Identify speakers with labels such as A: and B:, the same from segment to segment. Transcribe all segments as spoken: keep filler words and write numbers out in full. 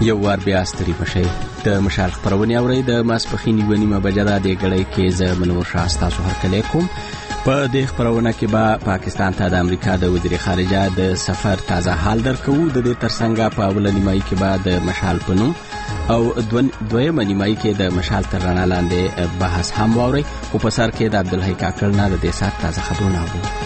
A: یو وار بیا ستړي بشئ. د مشال خپرونې اورئ د ماسپښین یوه نیمه بجه ده. دې ګړۍ کې زه منور شاه ستاسو هرکلی کوم. په دې خپرونه کې به پاکستان ته د امریکا د وزیر خارجه د سفر تازه حال درکوو. د دې ترڅنګ په اوله نیمایي کې به د مشال په نوم او دویمه نیمایي کې د مشال تر رڼا لاندې بحث هم واورئ. خو په سر کې د عبدالحی کاکړ نه د دې ساعت تازه خبرونه اورو.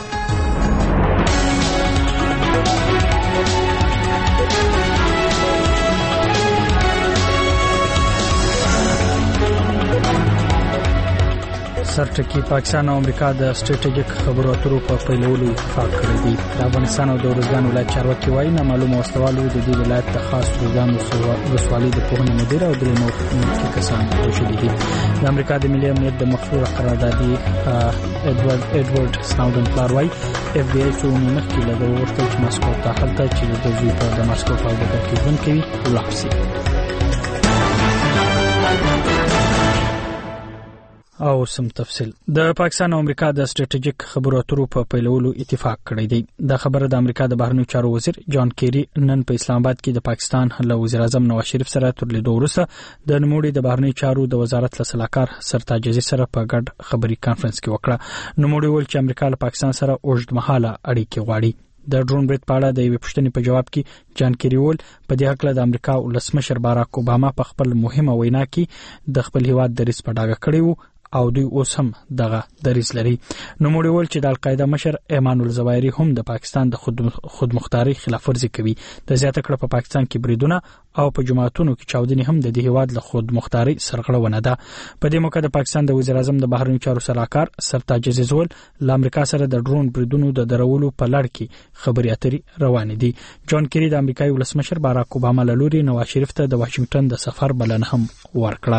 B: سرټکی پاکستان او امریکا د سټریټیجیک خبرو اترو په پیلولو اتفاق کړی دی. د افغانستان او د ارزګان ولایت چارواکي وایي نامعلومه وسلوالو د دې ولایت د خاص ارزګان ولسوالۍ د پوهنې مدیر او درې نور ملکي کسان وژلي دي. د امریکا د ملي امنیت د مخفوره قراردادي اډوارډ اډوارډ سناودن پلار وایي اف بی آی څو مخکې له دغه وغوښتل چې ماسکو ته هلته چې د دوی په د ماسکو په ډګر کې ژوند کوي ولاړ شي. او سم تفصیل. د پاکستان او امریکا د سټریټیجیک خبرو اترو په پیلولو اتفاق کړی دی. د خبره د امریکا د بهرنیو چارو وزیر جان کیری نن په اسلام آباد کې د پاکستان له وزیر اعظم نواز شریف سره تر لیدو وروسته د نوموړي د بهرنیو چارو د وزارت له سلاکار سرتاج عزیز سره په ګډ خبري کانفرنس کې وکړه. نوموړي وویل چې امریکا له پاکستان سره اوږدمهاله اړیکې غواړي. د ډرون برید په اړه د یوې پوښتنې په جواب کې جان کیری وویل په دې هکله د امریکا ولسمشر باراک اوباما په خپل مهمه وینا کې د خپل هیواد دریځ په ډاګه کړی و او دوی اوس هم دغه دریځ لري. نوموړي وویل چې د القاعده مشر ایمان الزوایری هم د پاکستان د خود خودمختاري خلاف ورزي کوي. د زیاته کړه په پاکستان کې بریدونه او په جماعتونو کې چاودنې هم د دې هیواد له خودمختاري سرغړونه ده. په دې موقع د پاکستان د وزیر اعظم د بهرنیو چارو سلاکار سرتاج عزیز وویل له امریکا سره د ډرون بریدونو د درولو په لړ کې خبرې اترې روانې دي. جان کیری د امریکایي ولسمشر باراک اوباما له لوري نواز شریف ته د واشنگټن د سفر بلنه هم ورکړه.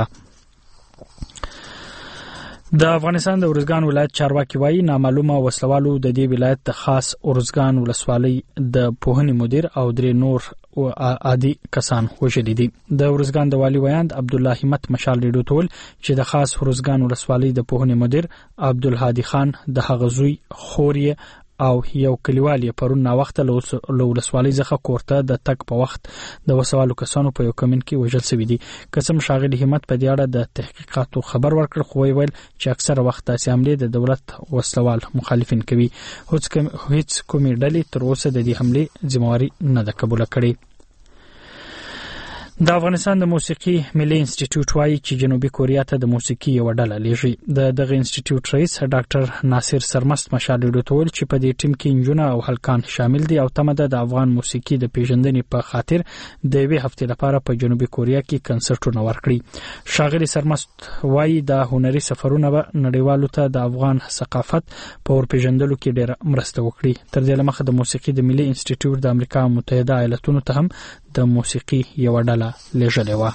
B: د افغانستان د ارزګان ولایت چارواکي وایي نامعلومه وسلوالو د دې ولایت د خاص ارزګان ولسوالۍ د پوهنې مدیر او درې نور عادي کسان وژلي دي. د ارزګان د والي ویاند عبدالله همت مشال ریډیو ته وویل چې د خاص ارزګان ولسوالۍ د پوهنې مدیر عبدالهادي خان د هغه زوی خوري او یو کلیوال یې پرون نا وخت له ولسوالۍ څخه کورته د تک په وخت د وسوالو کسانو په یو کمین کې وژل شوی دي. قسم شاغلی همت په دې اړه د تحقیقاتو خبر ورکړ خو ویل چې اکثره وخت داسې حمله د دولت وسلوال مخالفین کوي. هیڅ کومې ډلې تر اوسه د دې حمله ذمہواری نه ده قبول کړې. د افغانستان د موسیقي ملي انسټیټیوټ وایي چې جنوبي کوریا ته د موسیقي یو ډله لیږي. د دغه انسټیټیوټ رئیس ډاکټر ناصر سرمست مشال ډوټول چې په دې ټیم کې انجونه او هلکان شامل دي او تمه ده د افغان موسیقي د پیژندنې په خاطر د یوې هفتې لپاره په جنوبي کوریا کې کنسرټونه ورکړي. ښاغلي سرمست وایي د هنري سفرونه به نړیوالو ته د افغان ثقافت په ورپېژندلو کې ډېره مرسته وکړي. تر دې مخه د موسیقي د ملي انسټیټیوټ د امریکا متحده ایالاتونو ته هم د موسیقي یو ډله لېږلې وه.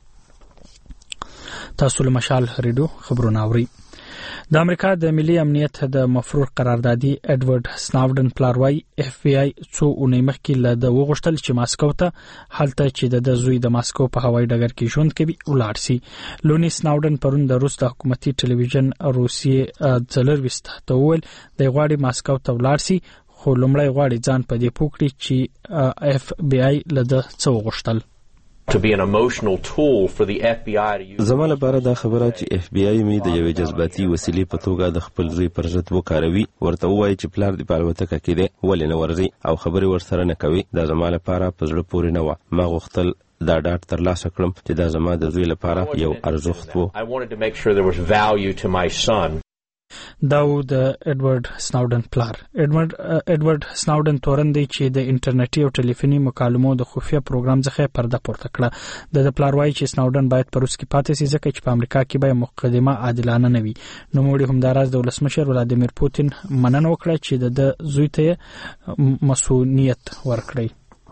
B: تاسو له مشال ریډیو خبرونه اورئ. د امریکا د ملي امنیت د مفرور قراردادي اډوارډ سناودن پلار وایي اف بی آی څو اونۍ مخکې له د وغوښتل چې ماسکو ته هلته چې د زوی د ماسکو په هوایي ډګر کې ژوند کوي ولاړ شي. لونی سناودن پرون د روس د حکومتي ټلویزیون روسیې څلرویشت ته وویل د غواړي ماسکو ته ولاړ شي خو لومړی غواړي ځان په دې پوه کړي چې اف بی آی له ده څه وغوښتل.
C: زما لپاره دا خبره چې اف بی آی مې د یوې جذباتي وسیلې په توګه د خپل زوی پر ضد وکاروي ورته ووایي چې پلار دې په الوتکه کې دی ولې نه ورځي او خبرې ورسره نه کوي. دا زما لپاره په زړه پورې نه وه. ما غوښتل دا ډاډ ترلاسه کړم چې دا زما د زوی لپاره یو ارزښت و.
B: دا و د اډوارډ سناودن پلار. اډوارډ اډوارډ سناودن تورن دی چې د انټرنیټي او ټلیفوني مکالمو د خفیه پروګرام څخه پرده پورته کړه. د پلار وایي چې سناودن باید په روس کې پاتې شي ځکه چې په امریکا کې به مقدمه عادلانه نه وي. نوموړي همداراز د ولسمشر ولادیمیر پوتین مننه وکړه چې د زوی ته مسؤلیت ورکړي.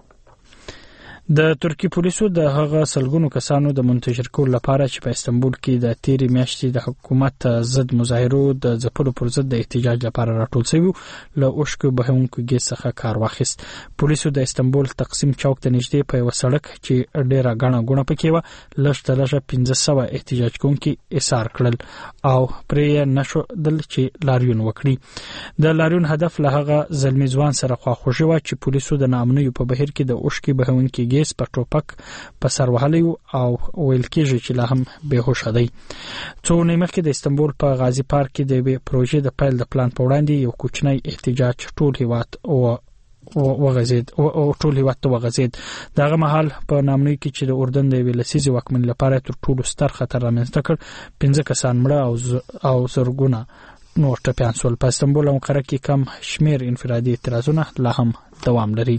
B: د ترکی پولیسو د هغه سلګونو کسانو د منتشر کول لپاره چې په استنبول کې د تیری میاشتې د حکومت ضد مظاهرو د ځپلو پر ضد د احتجاج لپاره راټول شوی له اوشکو بهونکو ګیس څخه کار واخیست. پولیسو د استنبول تقسیم چوک ته نږدې په یو سړک چې ډیره غاڼه غونه پکې و لږ تر لږه پنځه سوه احتجاج کوونکي ایثار کړل او پرې نشو دل چې لاریون وکړي. د لاریون هدف له هغه زلمی ځوان سره خواخوږي و چې پولیسو د نامنوي په بهیر کې د اوشکو بهونکو ګیس په ټوپک په سر وهلی او ویل کېږي چې لا هم بېهوشه دی. څو ورځې مخکې د استنبول په غازی پارک کې د یوې پروژې د پیل د پلان په وړاندې یو کوچنی احتجاج ټول هیواد او وغځید او ټول هیواد ته وغځید. دغه مهال په نامنوي کې چې د اردن د یوې لسیزې واکمنۍ لپاره تر ټولو ستر خطر رامنځته کړ، پنځه کسان مړه او ز... او زرګونه نور ټپیان شول. په استنبول او انقره کې کم شمیر انفرادي اعتراضونه لا هم دوام لري.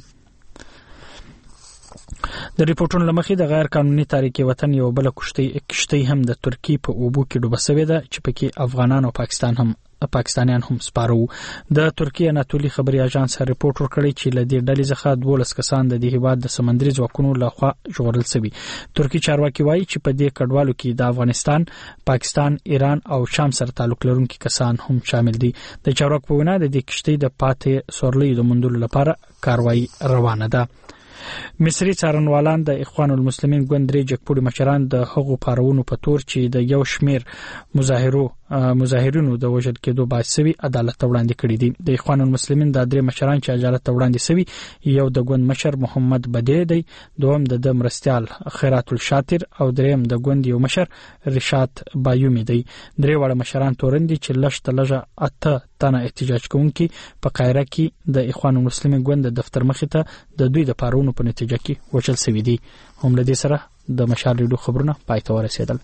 B: د ریپورتونو لمخې د غیر قانوني تاریخي وطن یو بل کشتۍ هم د ترکیې په اوبو کې ډوبه شوې ده چې پکې افغانان او پاکستان هم پاکستانیان هم سپارو. د ترکیې اناتولي خبري اژانس ریپورت ورکړی چې له دې ډلې څخه دولس کسان د دې هیواد د سمندري ځواکونو لخوا ژغورل شوي. ترکیې چارواکي وایي چې په دې کډوالو کې د افغانستان، پاکستان، ایران او شام سره تعلق لرونکي کسان هم شامل دي. د چارواکو په وینا د دې کشتۍ د پاتې سورلیو د موندلو لپاره کاروایی روانه ده. مصری څارنوالان د اخوان المسلمین ګوند درې جګپوړي مشران د هغو پارونو په تور چې د یو شمیر مظاهرو مظاهرینو د وژل کېدو باعث شوي عدالت ته وړاندې کړي دي. د اخوان المسلمین د درې مشران چې عدالت ته وړاندې شوي، یو د ګوند مشر محمد بدیع دی، دوم د د مرستیال خیرات الشاطر او دریم د ګوند یو مشر رشاد بایومی دی. درې واړه مشران تورن دي چې لږ ته لږه اته تنه احتجاج کوونکي په قاهره کې د اخوان المسلمین ګوند د دفتر مخې ته د دوی د پارونو په نتیجه کې وژل شوي دي. هم له دې سره د مشال ریډیو خبرونه پای ته ورسېدل.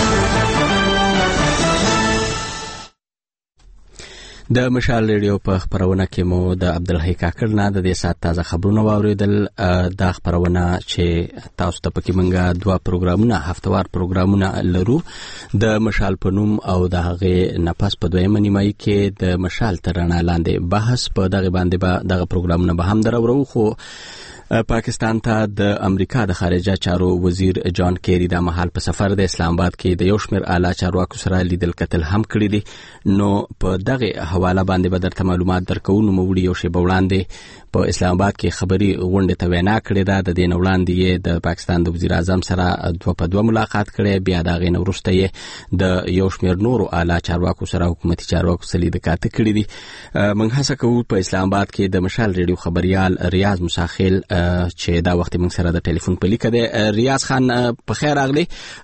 A: د مشال ریډیو په خبرونه کې مو د عبدالحی کاکړ نه د دې سات تازه خبرونه واوریدل. دا خبرونه چې تاسو ته پکې منګه دوه پروګرامونه هفتوار پروګرامونه لرو د مشال په نوم او د هغه نفس په دویمه نیمایي کې د مشال ترانه لاندې بحث په دغه باندې به دغه پروګرامونه به هم درورو. خو پاکستان ته د امریکا د خارجه چارو وزیر جان کیری د مهال په سفر د اسلام آباد کې د یو شمیر اعلی چارواکو سره لیدل کتل هم کړی دي. نو په دغه حواله باندې به درته معلومات درکو. نو موږ یو شی وړاندې په اسلام آباد کې خبري غونډه ته وینا کړې ده. د دې وړاندې د پاکستان د وزیر اعظم سره دوه په دوه ملاقات کړي، بیا دا غي نورسته یې د یو شمیر نورو اعلی چارواکو سره حکومتي چارواکو سره لیدل کاته کړي دي. موږ هڅه کوو په اسلام آباد کې د مشال ریډیو خبريال ریاض مساخیل چې دا وخت موږ سره د ټلیفون په لیکه ده. ریاض خان په خیر راغلی.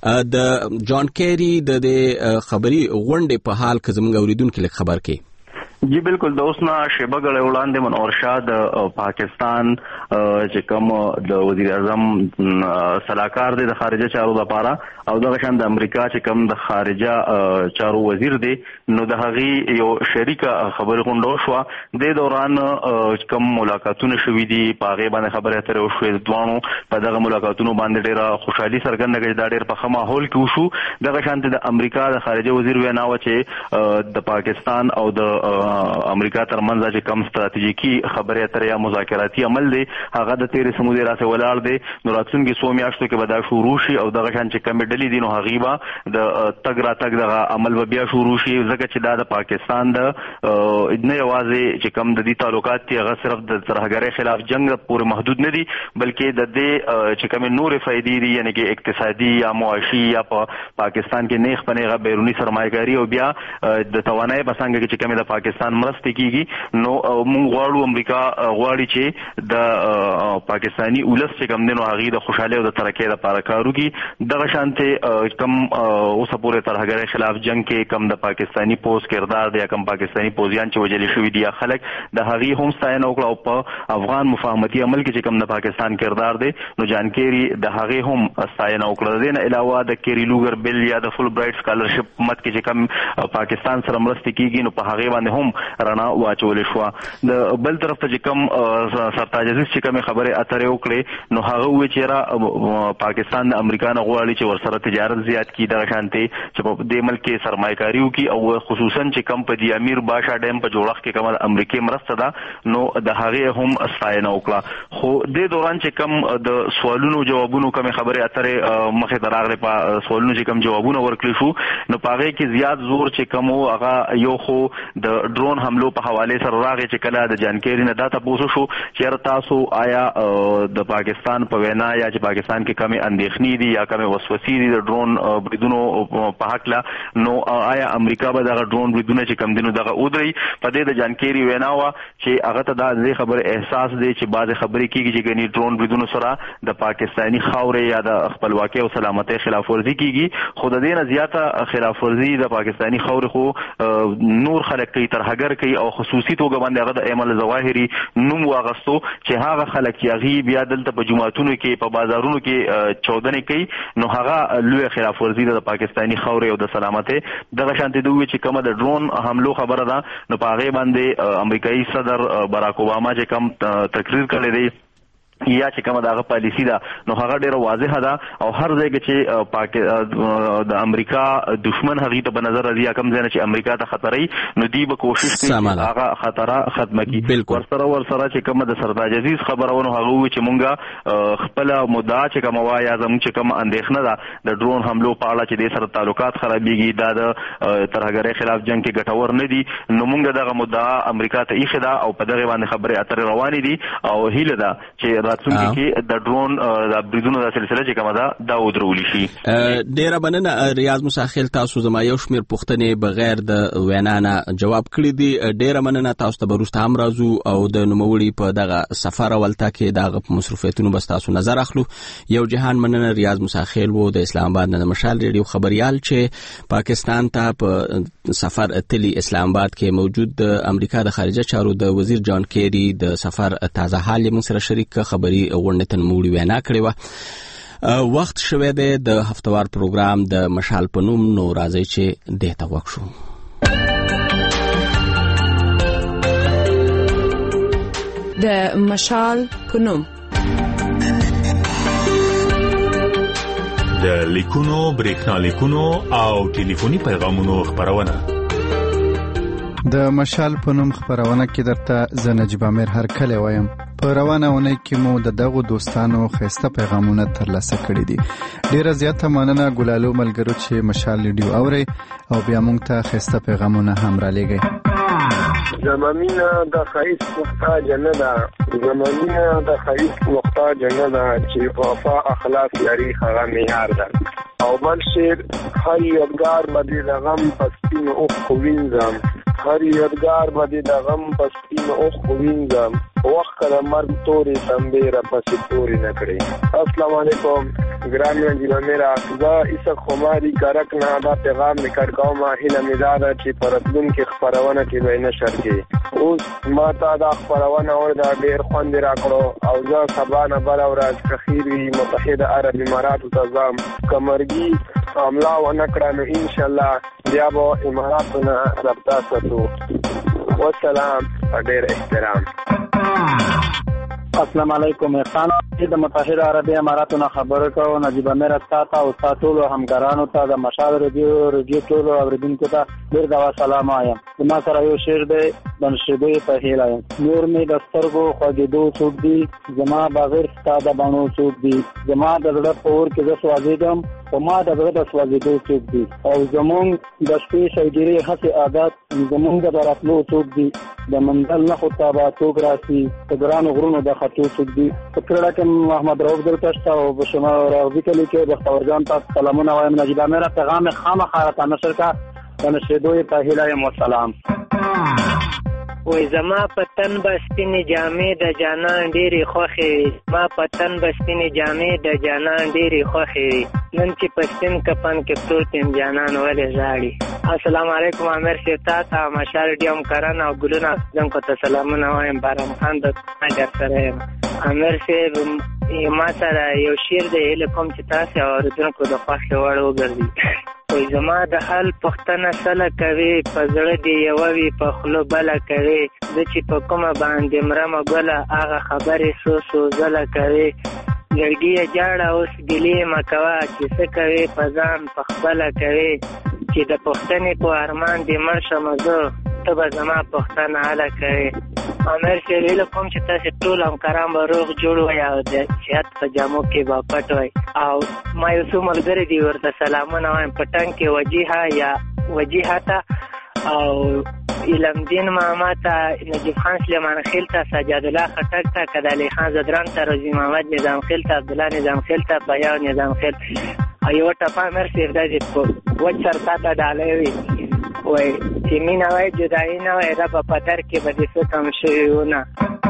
A: د جان کیری د خبري غونډې په حال کې زموږ اوریدونکو لک خبر کې
D: جی بالکل. د اوسنا شیبه غړ وړاندې منور شاه د پاکستان چې کوم د وزیر اعظم صلاحکار دی د خارجه چارو لپاره او دغه شان د امریکا چې کوم د خارجه چارو وزیر دی، نو د هغې یو شریکه خبرې غونډه شوه. د دوران کوم ملاقاتونه شوي دي په هغې باندې خبرې اترې وشوې. د دواړو په دغه ملاقاتونو باندې ډېره خوشحالي څرګنده کړې. دا ډېر په ښه ماحول کې وشو. دغه شانتې د امریکا د خارجه وزیر وینا وه چې د پاکستان او د امریکا ترمنځ چې کوم ستراتیژیکي خبرې اترې یا مذاکراتي عمل دی هغه د تیرې سمودې راسه ولاړ دی. نو راتلونکي څو میاشتو کې به دا شروع شي او دغه شان چې کومې ډلې دي نو هغې به د تګ راتګ دغه عمل به بیا شروع شي، ځکه چې دا د پاکستان د نه یوازې چې کوم د دې تعلقات دي هغه صرف د ترهګرۍ خلاف جنگ پورې محدود نه دي، بلکې د دې چې کومې نورې فایدې دي، یعنې کې اقتصادي یا معاشي یا په پاکستان کې نیغ په نیغه بیروني سرمایه‌کاري او بیا د توانایي په څنګه کې چې کومې د پاکستان مرسته کیږي. نو موږ غواړو امریکا غواړي چې د پاکستانی ولس چې کوم دي نو هغه د خوشاله او د ترقۍ لپاره کار وکړي. دغه شانته کم اوسه پورې ترهګرۍ خلاف جنگ کې کم د پاکستانی پوز کردار دی، کم پاکستانی پوزیان چې وجل شوی دی خلک د هغه هم ستاینه وکړه او په افغان مفاهمتي عمل کې چې کم د پاکستان کردار دی نو جان کیری د هغه هم ستاینه وکړه. دین علاوه د کیری لوګر بل یا د فل برایټ سکالرشپ مت کې چې کم پاکستان سره مرسته کیږي نو په هغه باندې هم رڼا واچول شو. د بل طرف ته چې کوم سرتاج عزیز چې کوم خبره اترې وکړي نو هغه وی چې را پاکستان د امریکا نه غواړي چې ورسره تجارت زیات کړي، دغه شانتي چې په دې ملک کې سرمایه‌کاري وکړي او خصوصا چې کوم په دی امیر باشا ډیم په جوړښت کې کوم امریکای مرسته ده نو د هغه هم ستاینه وکړه. خو د دوران چې کوم د سوالونو جوابونو کوم خبره اترې مخه دراغله په سوالونو چې کوم جوابونه ورکړي شو نو پاره کې زیات زور چې کوم هغه یو خو د ډرون حملو په حواله سره راغی چې کله د جانکيري نه دا تاسو شو چې تاسو آیا د پاکستان په وینا یا چې پاکستان کې کمی اندېښنې دي یا کمی وسوسې دي د ډرون بریدونو په حق لا نو آیا امریکا به دا ډرون بریدونه چې کم دینو دغه اودري په دې د جانکيري وینا وا چې هغه ته دا خبر احساس دی چې بعض خبرې کیږي چې ګني ډرون بریدونو سره د پاکستانی خاورې یا د خپلواکۍ او سلامتۍ خلاف ورزي کیږي خو د دې نه زیاته خلاف ورزي د پاکستانی خاورې خو نور خلک کوي ترهګر کوي او خصوصي توګه باندې هغه د ایمل ظواهري نوم واغستو چې هغه خلک چې هغه بیا دلته په جمعاتونو کې په بازارونو کې چودنې کوي نو هغه لوی خلاف ورزي د پاکستانی خاورې او د سلامتۍ دغه شانتي دوی چې کومه د ډرون حملو خبره ده نو په هغه باندې امریکایي صدر باراک اوباما چې کوم تقریر کړی دی یا چې کومه دغه پالیسی ده نو هغه ډیره واضحه ده او هر ځای کې چې پاک د امریکا دشمن هغه ته په نظر راځي کوم ځای چې امریکا ته خطرې نو دی به کوشش کوي هغه خطر ختمه کړي ورسره ورسره چې کومه د سردار عزیز خبرونه هغه چې مونږه خپل مدعا چې کومه وایي اعظم چې کومه اندېښنه ده د ډرون حملو په اړه چې د سره تعلقات خرابېږي دا د ترهګرۍ خلاف جنگ کې ګټور نه دي نو مونږ دغه مدعا امریکا ته ایښه ده او په دغه باندې خبرې اترې روانې دي او هیله ده چې راتلونکي کې د ډرون د بریدونو د سلسله چې کومه ده دا ودرول شي.
A: ډیره مننه ریاض مساخیل تاسو زما یو شمیر پوښتنې بغیر د وینا نه جواب کړی دي. ډیره مننه تاسو ته وروسته هم راځو او د نوموړي په دغه سفر اولتا کې دغه مصرفیتونو بس تاسو نظر اخلو. یو جهان مننه ریاض مساخیل وو د اسلام آباد نه د مشال ریډیو خبريال چې پاکستان ته په سفر اتلی اسلام آباد کې موجود د امریکا د خارجه چارو د وزیر جان کیری د سفر تازه حال موږ سره شریک خبري غونډه نموړي وینا کړې و. وخت شوه د هفتوار پروګرام د مشال په نوم نو راځي چې دته وښو.
E: د مشال په نوم
F: د لیکونو برېښنا لیکونو او ټلیفوني پیغامونو خبرونه
G: د مشال په نوم خبرونه کې درته ز نجیب امیر هر کله وایم. په روانه ونه کې مو د دغو دوستانو خسته پیغامونه ترلاسه کړي دي. ډیره زیاته مننه ګلالو ملګرو چې مشال ریډیو اوري او بیا موږ ته خسته پیغامونه هم را لېږئ.
H: زمانینا د خیس محتاج نه ده زمانینا د خیس محتاج نه ده چې وفا اخلاص لري هغه معیار ده او بل شعر هر یادګار باندې د غم پسپین اوخ خوینځم هر یادګار باندې د غم پسپین اوخ خوینځم وخت کله مرګ تورې تمبې را پسې تورې نه کړې. السلام علیکم ګران انجیل میرا دا ایسا خماری کرک نه دا پیغام نکړګاو ما هله میداده چې پرتلون کې خبرونه کې به نشر کې اوس ما تا دا خبرونه اور دا ډیر خوند راکړو او زه سبا نه بل ورځ کخیری متحده عرب امارات ته ځم کمرګي عملا و نکړه نو ان شاء الله بیا به اماراتونه رابطه ساتو. والسلام ډیر احترام.
I: السلام علیکم احسان د متحده عربی اماراتو خبرو کوم نجیب امیر تاسو او تاسو همکارانو ته د مشال ریډیو ریډیو ټول اوریدونکو ته ډیر دا سلام وایم. زما سره یو شعر دی د نشریدو په هیله یم. نور می د سترګو خوږېدو څوک دی زما بغیر ستا د بڼو څوک دی زما د زړه په اور کې زه سوځېدم خو ما د زړه د سوځېدو څوک دی او زمونږ د شپې شوګیرې هسې عادت زمونږ د راتلو څوک دی د منزل نه خو ته به څوک راسي په ګرانو غرونو د خطو څوک دی. په کړه کې محمد رؤف دلته شته او په شما راغبي کلي کې بختور جان تاسو سلامونه وایم. نجیب امیر پیغام خامخا راته نشر کا د نشریدو په هیله یم. والسلام.
J: وای زما پتن بسپینې جامې د جانان ډېرې خوښې ما پتن بسپینې جامې د جانان ډېرې خوښې نن چې پښتون کپن کې پروت یم جانان ولې ژاړي. السلام علیکم امیر صاحب تاسو مشال ډیم کرن او ګلونه زم کو ته سلامونه وایم. بارم خان د اجر سره یم. امیر صاحب ما سره یو شعر دی له کوم چې تاسو اوریدونکو د خوښ وړ وګرځي. وای زما د حال پښتنه سره کوي په زړه دی یو وی په خلو بل کوي د چې په کومه باندې مرمه ګله هغه خبرې سو سو زله کوي لړګي جاړه اوس ګلې مکوا چې څه کوي په ځان په خپل کوي چې د پښتنې په ارمان دی مرشه مزه ته به زما پښتنه اله کوي. امیر صاحب له کوم چې تاسو ټول همکاران به روغ جوړ وای او د صحت په جامو کې به پټ وای او ما یو څو ملګري دي ورته سلامونه وایم. پټنګ کې وجیها یا وجیهاته او علم دین ماما ته، نجیب خان سلیمان خیل ته، سجاد الله خټک ته، کدالی خان زدران ته، رضی محمد نظام خیل ته، عبدالله نظام خیل ته، بیاو نظام خیل ایو ټپه مرسي داسې په وچ سر تا ته ډالۍ وي وای چې مینه وای جدایي نه وای رب په در کې به دې څه کم شوي ونه.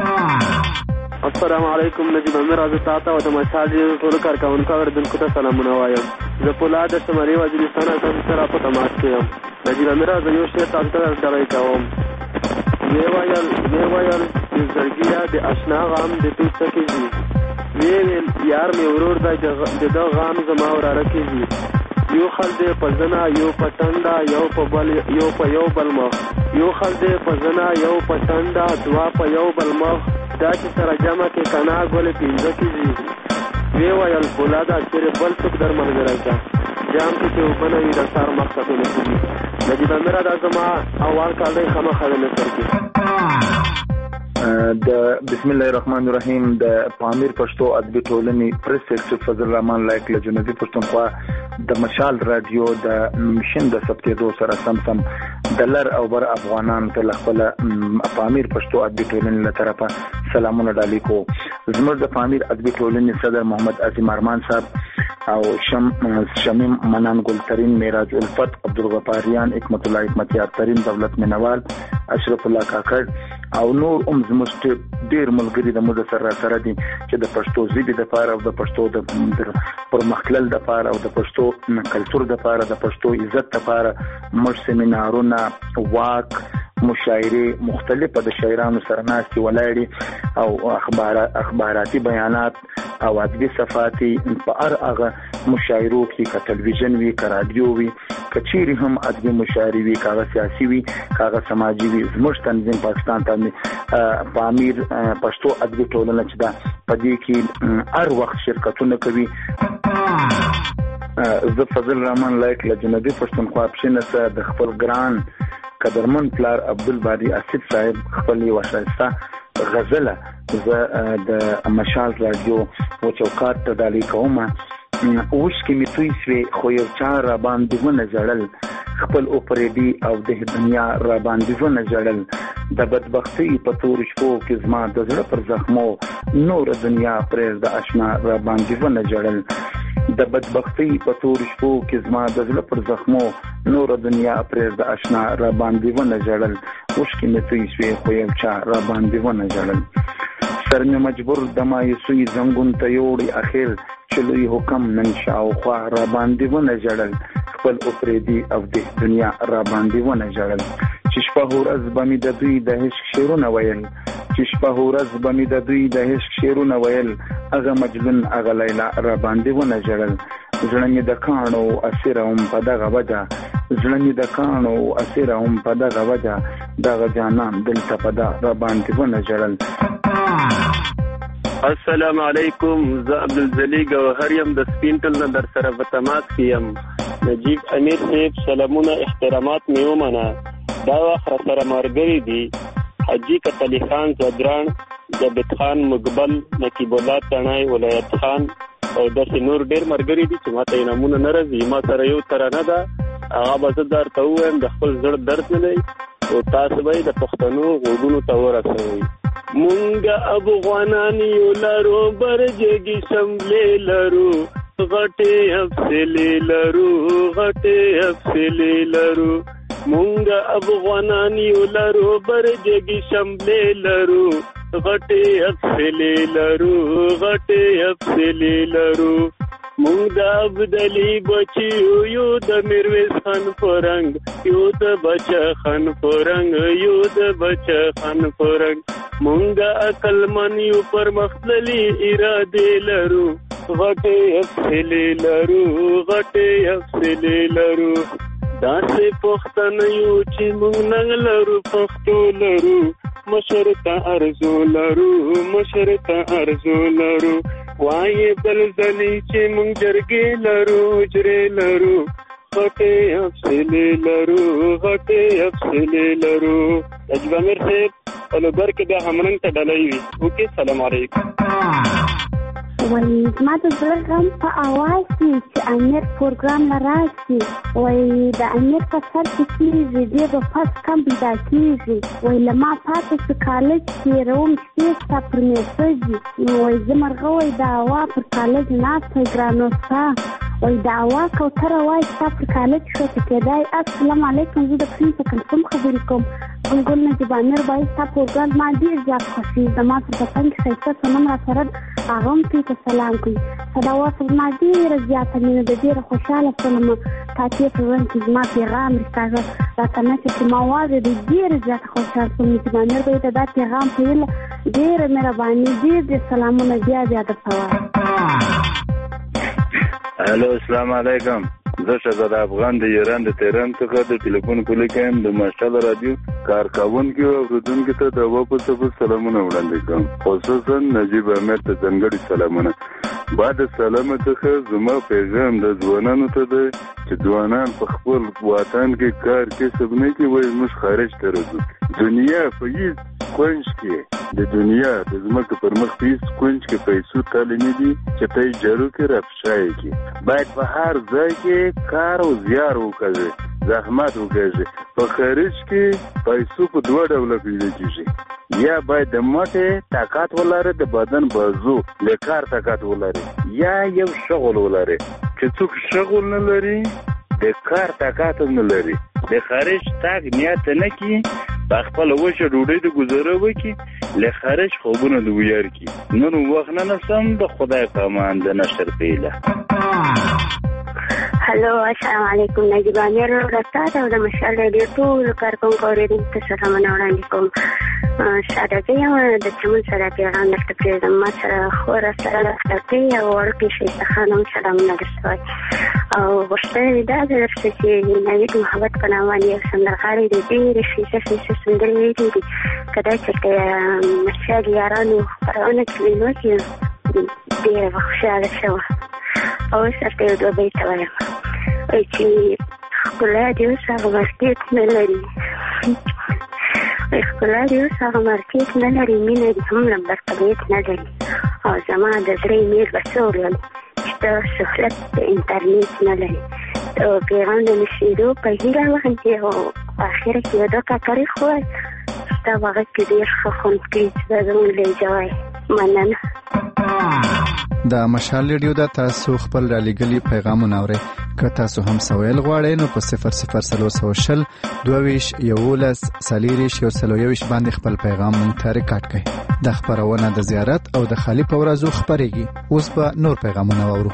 K: السلام علیکم. نجیب امیر از تاته او د مشال ټول کارکونکو اوریدونکو ته سلامونه وایم. زه پولاد د شمالي وزیرستان تاسو سره په تماس کې یم. نجیب امیر از یو شی تاسو ته ډالۍ کوم. وی ویل وی ویل چې زړګیا د آشنا غم د تو څه کېږي. وی ویل یار مې ورور دی د دا غم زما وراره کېږي. یو خل دې په زنا یو په ټنډه یو په بل یو په یو بل مخ. یو خل دې په زنا یو په ټنډه دوا په یو بل مخ. دا چې سره جمع کې کنا ګولې پینځه کېږي. وی ویل فولاده چېرې بل څوک در ملګری کا جام کې چې اوبه نه وي د سار مخ ته نه کېږي. نجیب امیر دا زما اول کال دی خامخا د نثر کې.
L: د بسم الله الرحمن الرحیم د پامیر پښتو ادبي ټولنې پریس سیکریټری فضل الرحمن لایق له جنوبي پښتونخوا د مشال رادیو د مشن د سپتېدو سره سم سم د لر او بر افغانان ته خپل پامیر پښتو ادبي ټولنې له طرفه سلامونه ډالۍ کو. زموږ د پامیر ادبي ټولنې صدر محمد عظیم ارمان صاحب او شم شمیم منان ګلترین معراج الفت عبدالغفاریان حکمت الله حکمتیار ترین دولت منوال اشرف الله کاکړ او نور هم زموږ ډېر ملګري د موږ سره سره دي چې د پښتو ژبې دپاره او د پښتو د پرمختلل دپاره او د پښتو کلتور دپاره د پښتو عزت دپاره موږ سیمینارونه واک مشاعرې مختلفه د شاعرانو سره ناستې ولاړې او اخبار اخباراتي بیانات او ادبي صفحاتي په هر هغه مشاعرو کې که تلویزیون وي که رادیو وي که چیرې هم ادبي مشاعرې وي که هغه سیاسي وي که هغه سماجي وي زموږ تنظیم پاکستان ته پامیر پښتو ادبي ټولنه چې ده په دې کې هر وخت شرکتونه کوي. زه فضل الرحمن لایق له جنوبي پښتونخوا پښینه د خپل ګران قدرمن پلار عبدالباری اسد صاحب خپل یو ښایسته غزله زه د مشال رادیو و چوکاټ ته ډالۍ کوم. اوس کې مې توی سوې خو یو چا را باندې ونه ژړل خپل اوپرېدي او د دنیا را باندې ونه ژړل د بدبختۍ په تورو شپو کې زما د زړه پر زخمو نور دنیا پرېږده اشنا را باندې ونه ژړل د بدبختۍ په تورو شپو کې زما د زړه پر زخمو نور دنیا پرېږده اشنا را باندې ونه ژړل اوس کې مې توی سوې خو یو چا را باندې ونه ژړل سر مې مجبور د مایوسۍ زنګون ته یوړې اخر چې لوی حکم نن شاوخوا را باندې ونه ژړل خپل اوپرېدي او د دنیا را باندې ونه ژړل چې شپه ورځ به مې د دوی د عشق شعرونه ویل چې شپه ورځ به مې د دوی د عشق شعرونه ویل هغه مجنون هغه لیلا را باندې ونه ژړل زړه مې د کاڼو اسیره هم په دغه وجه زړه مې د کاڼو اسیره هم په دغه وجه دغه جانان دلته په دا را باندې ونه ژړل.
K: السلام علیکم. زه عبدالجلی ګوهر یم د سپین ټل نه در سره په تماس کې یم. نجیب امیر صاحب سلامونه احترامات مې ومنه. دا وخت را سره ملګري دي حاجي کتلی خان زدران جابد خان مقبل نقیب الله تڼای ولایت خان او داسې نور ډېر ملګري دي چې ما ته یې نامونه نه راځي. ما سره یو ترانه ده هغه به زه درته ووایم د خپل زړه درد نه دی او تاسو به یې د پښتنو غوږونو ته ورسوئ. مونږ افغانان یو لرو برجګي شملې لرو غټې حفصلې لرو غټې حفصلې لرو مونږ افغانان یو لرو برجګي شملې لرو غټې حفصلې لرو غټې حفصلې لرو مونږ د عبدالي بچیو یو د میرویس خان فرنګ یو د بچه خان فرنګ یو د بچه خان فرنګ مونږ عقلمن یو پرمختللي ارادې لرو غټې حفصلې لرو غټې حفصلې لرو داسې پښتانه یو چې مونږ نه لرو پښتو لرو مشر ته ارزو لرو مشر ته ارزو لرو وایي بل ځلې چې مونږ جرګې لرو حجرې لرو غټې حفصلې لرو غټې حفصلې لرو. نجیب امیر صاحب په لوګر کې بیا همرنګ ته ډالۍ وي. اوکې سلام علیکم.
M: وایي زما د زړه غم په اواز کې چې امیر پروګرام نه راشي، وایي د امیر په سر کې کېږي دی به پس کم پیدا کېږي، وایي له ما پاته چې کالج تېروم شپې ستا پر میسجي، نو وایي زه مرغه وایي د هوا پر کالج ناسته ګرانو ستا، وایي د هوا کوتره وایي ستا پر کالج ښکته کېدی. السلام علیکم، زه د پښین څخه کلثوم خبرې کوم. ګل نجیب امیر وایي ستا پروګرام ما ډېر زیات خوښېږي، زما په پسند کې ښایسته صنم راسره هغه هم دوی ته سلام کوي. صدا واصل ما ډېره زیاته مینه ده، ډېره خوشحاله شولم تا تېر په ژوند کې زما پیغام ستا راته نشته چې ما واورېدې، ډېره زیاته خوشحاله شوم. نجیب امیر وایي ته دا پیغام په هیله ډېره مهرباني، ډېر ډېر سلامونه بیا بیا درته وایم.
N: الو السلام علیکم، زه شهزاد افغان د ایران د تهران څخه د ټلیفون کولی کوم. د مشال رادیو کارکوونکو او اورېدونکو ته د واپس سلامونه وړاندې کوم، خصوصا نجیب امیر ته ځانګړي سلامونه. بعد سلام څخه زما پیغام د ځوانانو ته دی چې ځوانان په خپل وطن کې کار کسب نه کوي، وایي موږ خارج ته راځو. دنیا په هېڅ کونج کې د دنیا د ځمکې پر مخ په هېڅ کونج کې پیسو تالې نه دي چې ته یې جارو کې رافشای کړي. باید په هر ځای کې کار او زیار وکړي، زحمت وکړي. په خارج کې پیسو په دوه ډوله پیدا کېږي، یا باید د مټې طاقت ولري، د بدن بازو د کار طاقت ولري، یا یو شغل ولري. چې څوک شغل نه لري د کار طاقت نه لري، د خارج تاګ نیت نه کوي، په خپل وشه ډوډۍ د گزاره وکړي، له خارج خوبونه د ویار کی. نن وخت نه نسم د خدای په امان د نشر پیله.
M: هلو السلام علیکم، نجیب امیر رساده او د مشال رادیو ټول کارکونکو اورېدونکو ته سلامونه وړاندې کوم. ساده زه یم د چمن سره پیغام درته پرېږدم، ما سره خوره سره لښتکۍ او وړوکې ښایسته خان هم سلامونه درته وایي. او غوښتنه مې دا ده درته چې نوید محبت په نامه یو سندرغاړی دی، ډېرې ښایسته ښایسته سندرې ویلي دي. که دا چېرته مشال یارانو خپرونه کړي نو چې ډېره به خوشحاله شوه. او اوس درته یو دوه بیته وایم، وایي چې ښکلا دې اوس هغه مارکېټ نه لري، ښکلا دې اوس هغه مارکېټ نه لري، مینه دې هم لمبر طبیعت نه لري. او زما د زړه ایمیل به څه ولولي چې ته سهولت د انټرنېټ نه لري. د پیغام د نشېدو په هیله وایم چې په اخره کې یو دوه کاکرې خو ستا په غږ کې ډېر ښه خوند کوي چې دا زموږ لهجه وایي. مننه.
G: د مشال ریډیو دا تاسو خپل را لېږلي پیغامونه اورئ. که تاسو هم سویل غواړئ نو په صفر صفر څلور سوه شل دوه ویشت یولس څلېرویشت یو سل او یوویشت باندې خپل پیغام مونږ ته ریکارډ کړئ. دا خپرونه د زیارت او د خالي په ورځو خپرېږي. اوس به نور پیغامونه واورو.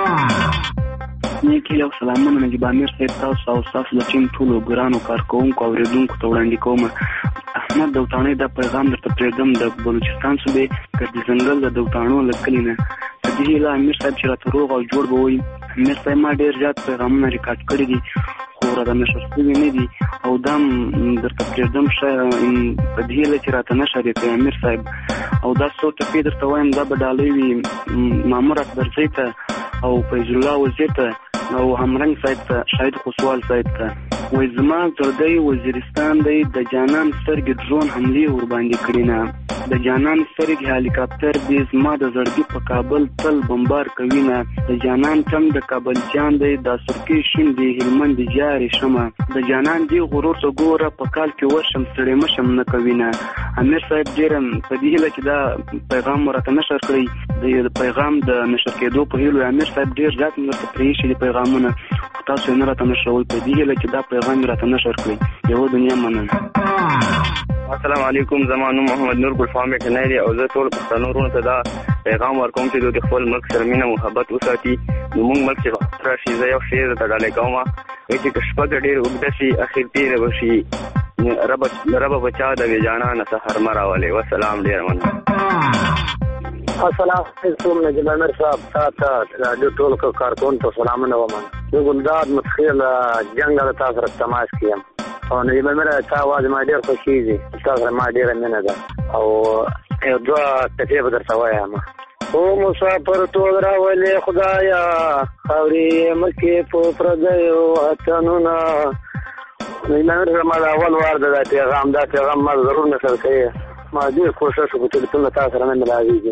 O: نیکی او سلامونه نجیب امیر صاحب تاسو او تاسو د ټیم ټولو ګرانو کارکوونکو او اورېدونکو ته وړاندې کوم. احمد دوتاڼی دا پیغام درته پرېږدم د بلوچستان صوبې ګردي ځنګل د دوتاڼو له کلي نه. په دې هیله امیر صاحب چې راته روغ او جوړ به وایي. امیر صاحب ما ډېر زیات پیغامونه ریکارډ کړي دي خو راته نشر شوي نه دي، او دا هم درته پرېږدم په دې هیله چې راته نشر یې کړي امیر صاحب. او دا څو ټپې درته وایم، دا به ډالۍ وي مامور اکبرزی ته او فیض الله وزیر ته او همرنګ صاحب ته، شاهد خسوال صاحب ته. وایي زما زړګی وزیرستان دی، د جانان سترګې ډرون حملې ورباندې کړي نه، د جانان سترګې هلیکاپټر دی زما د زړګي په کابل تل بمبار کوي نه، د جانان تم د کابل جان دی، دا سرکې شین دی هلمند جارې شمه، د جانان دی غرور ته ګوره په کال کې وشم ستړی مشم نه کوي نه. امیر صاحب ډېر په دې هیله چې دا پیغام راته نشر کړی، د پیغام د نشر کېدو په هیلو امیر صاحب ډېر زیات مې ورته پرېښي دي پیغامونه، خو تاسو یې نه راته نشروئ. په دې هیله چې دا پیغام یې راته نشر کړئ. یوه دنیا مننه.
P: السلام علیکم، زما نوم محمد نور ګل فامې کنای دی او زه ټول پښتنو ورونو ته دا پیغام ورکوم چې دوی خپل ملک سره مینه محبت وساتي. نو موږ ملک چې راشي زه یو شعر ته ډالۍ کوم، وایي چې که شپه ډېر اوږده شي اخر تېره به شي، ربه بچا د ویجانانه سحر مه راولې. وسلام، ډېره مننه.
I: السلام علیکم نجیب امیر صاحب، تا ته راډیو ټول کارکوونکو ته سلامونه ومنه. زه ګلداد متخیل جنګ له تا سره تماس کې یم او نجیب امیر تا اواز ما ډېر خوښېږي، تا سره ما ډېره مینه ده او یو دوه ټپې به درته وایم. او مسافر ټول راولې خدایه خاورې مکې په پردیو وطنونه. نجیب امیر زما د اول وار ده دا پیغام، دا پیغام ما ضرور نشر کوي. ما ډېر کوشش وکړ چې ټول تا سره مې ملاویږي.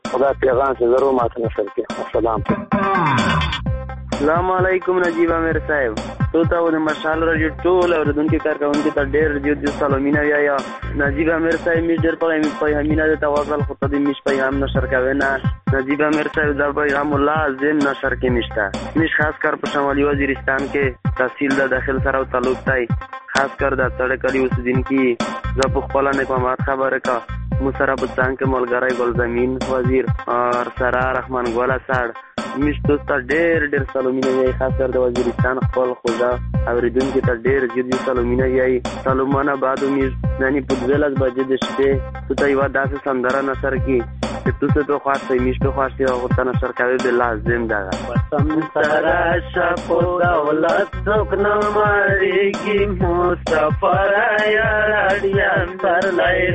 K: خدا پیغام سے ضرور ماته نشر کې. السلام
Q: السلام علیکم نجیب امیر صاحب. تو ته د مشال راډیو ټول اوریدونکو کارکونکو ته ډېر ډېر سلامونه وایا. نجیب امیر صاحب می ډېر په می په همینا د توکل خو ته د میش پیغام نشر کوي نه. نجیب امیر صاحب دا پیغام لازم نشر کې نشته. میش خاص کر په شمالي وزیرستان کې تحصیل د داخل سره تعلق دی، خاص کر د تړه کلی اوسیدونکو کې ز په خپل نه کومات خبره کا مسره په څنګه کې ملګری ګل زمين وزیر اور سرا رحمان ګولا ساړ میش دوستا ډېر ډېر سلامونه یې خاص کر د وزیرستان خپل خدا اوریدونکو ته ډېر جدي سلامونه یې. سلامونه بعد میش نانی په ځلز بجې د شپې ته یو داسې سندره نشر کی چې تاسو ته خاصه میش ته خاصه او ته نشر کوي د لازم دا سم سره شپو دولت څوک نه مړیږي مسافر یا راډیان پر لای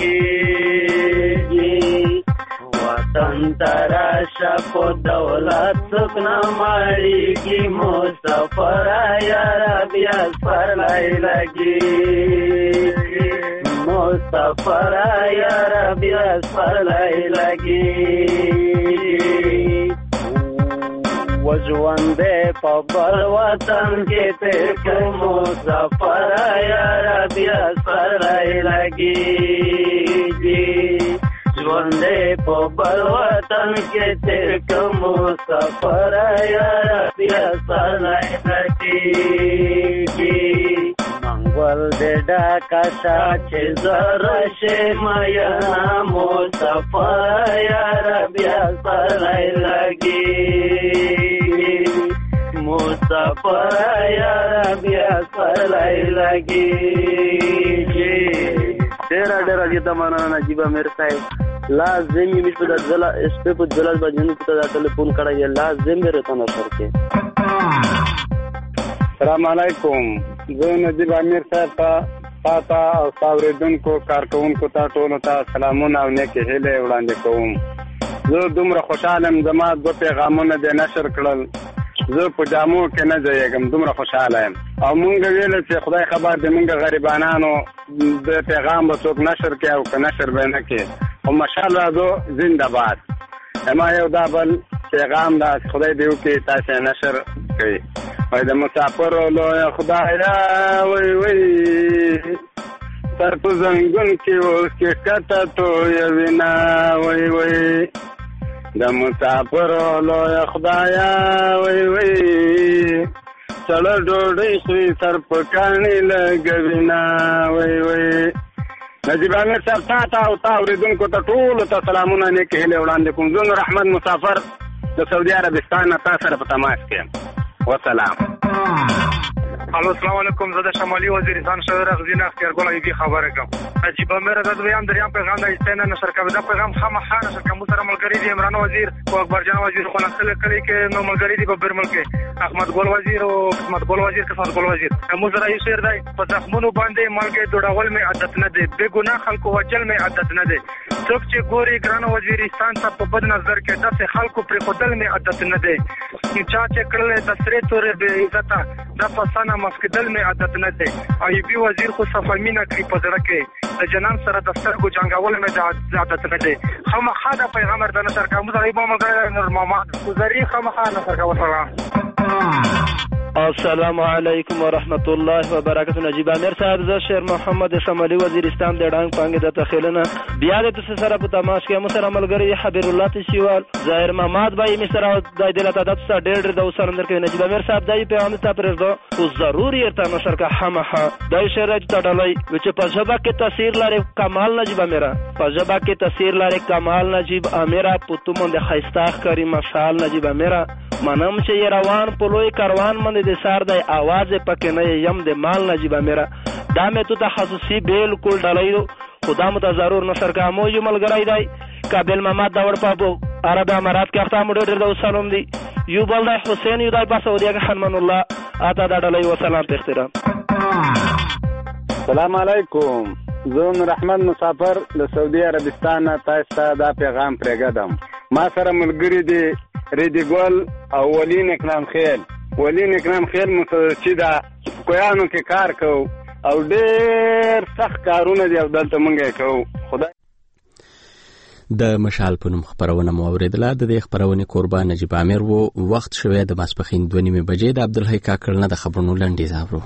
Q: لګي وطن ترا شپو دولت څوک نه مړیږي مسافر یا راډیان پر لای لګي مسافر یا راډیان پر لای لګي وژوندې په بل وطن کې ته کوم مسافر یا راډیان پر لای لګي ژوندې په بل وطن کې ته کوم مسافر یا راډیان پر لای لګي منګول دې ډاکا چې زره شي میا مسافر یا راډیان پر لای لګي مسافر یا راډیان پر لای لګي. ډېر ډېر دې تمنا نجیب امیر صاحب لازم یې مش په ځلا اسپه په ځلا باندې په دا ټلیفون کړی لازم دې رته نشر کې.
R: السلام علیکم. زه نجیب امیر صاحب ته تاسو او اوریدونکو کارکونکو ته ټول ته سلامونه او نیکه هیله وړاندې کوم. زه دومره خوشاله یم زما دوه پیغامونه دې نشر کړل. زه په جامو کې نه ځایږم دومره خوشاله یم او مونږ ویل چې خدای خبر دې مونږ غریبانانو د پیغام به څوک نشر کوي او که نشر به نه کوي او ماشاءالله راځو زنده باد. اما یو دا بل پیغام دا خدای دې وکړي تاسو نشر کوي وای د مسافر لوی خدایا وای وای سر په زنګون کې اوس کې کته تو یوینا وای وای د مسافر لوی خدایا وای وای چلو ډوډۍ خوې سر په کاڼي لګوینا وای وای. نجیب امیر صاحب تا ته او تا اوریدونکو ته ټولو ته سلامونه نیکې هیلې وړاندې کوم. زه نور احمد مسافر د سعودي عربستان نه تا سره په تماس کې یم. وسلام.
S: الو السلام علیکم. زه د شمالي وزیرستان شهر غزنی اختیارګل ایوبی خبره کوم. نجیب امیر د دویم دریام پیغام د استنه نشر کوي. دا پیغام خامخا نشر کوي. سره ملګری دی عمران وزیر او اکبر جان وزیر خو نسل کلی کې نو ملګری دی په برمل کې احمد ګل وزیر او قسمت ګل وزیر قسمت ګل وزیر مو سره یې شعر دی په زخمونو باندې ملګری دوړول می عادت نه دی بے ګناه خلکو وجل می عادت نه دی څوک چې ګوري ګران وزیرستان ته په بد نظر کې داسې خلکو پر خودل می عادت نه دی چا چې کړل د سره تورې به عزت د فسانه مسکدل می عادت نه دی ایوبی وزیر خو صفامینا کړی په ځړه کې د جنان سره دفتر کو جنگاول می عادت نه دی خامخا د پیغمبر د نشر کوم د ایبو ملګری نور محمد گزاري خامخا نشر کوم.
T: السلام علیکم ورحمت الله وبرکاته. نجیب امیر صاحب زه شیر محمد شمالي وزیرستان د ډنګ پنګ د تخیلنه بیا د تاسو سره په تماس کې مو سره ملګری حبیر الله تشوال ظاهر محمد بای می سره د دې لاته د څه ډېر د وسره اندر کې نجیب امیر صاحب دای په امر ته پرېږدو او ضروري ارته نشر کا همه دای شرج تړلای چې په ژبه کې تاثیر لري کمال نجیب امیر په ژبه کې تاثیر لري کمال نجیب امیر په تومن د خیستاخ کری مشال نجیب امیر منم چې روان په لوی کاروان باندې د سار د आवाज پکې نه یم د مال نجیب امیر دا مې ته تخصصي بالکل ډلایو خدا مت ضرور نشر کا مو یو ملګری دی قابل محمد داور پاپو عرب امارات کې اختام ډېر د سلام دی یو بل دی حسین یو دی په سعودي کې حنمن الله اتا دا ډلای و سلام په احترام.
R: السلام علیکم. زه رحمت مسافر له سعودي عربستان تاسو ته دا پیغام پرېږدم. ما سره ملګری دی ریډي ګل او ولین اکرام خیل ولین اکرام خیل چې دا کویانو کې کار کو او ډېر سخت کارونه دی او دلته مونږ کوو. خدای
A: د مشال په نوم خبرونه مو اوریدله. د دې خبرونې کوربه نجیب عامر وو. وخت شوی د ماسپښین دوه نیمې بجې. د عبدالحی کاکړ نه د خبرونو لنډیز اورو.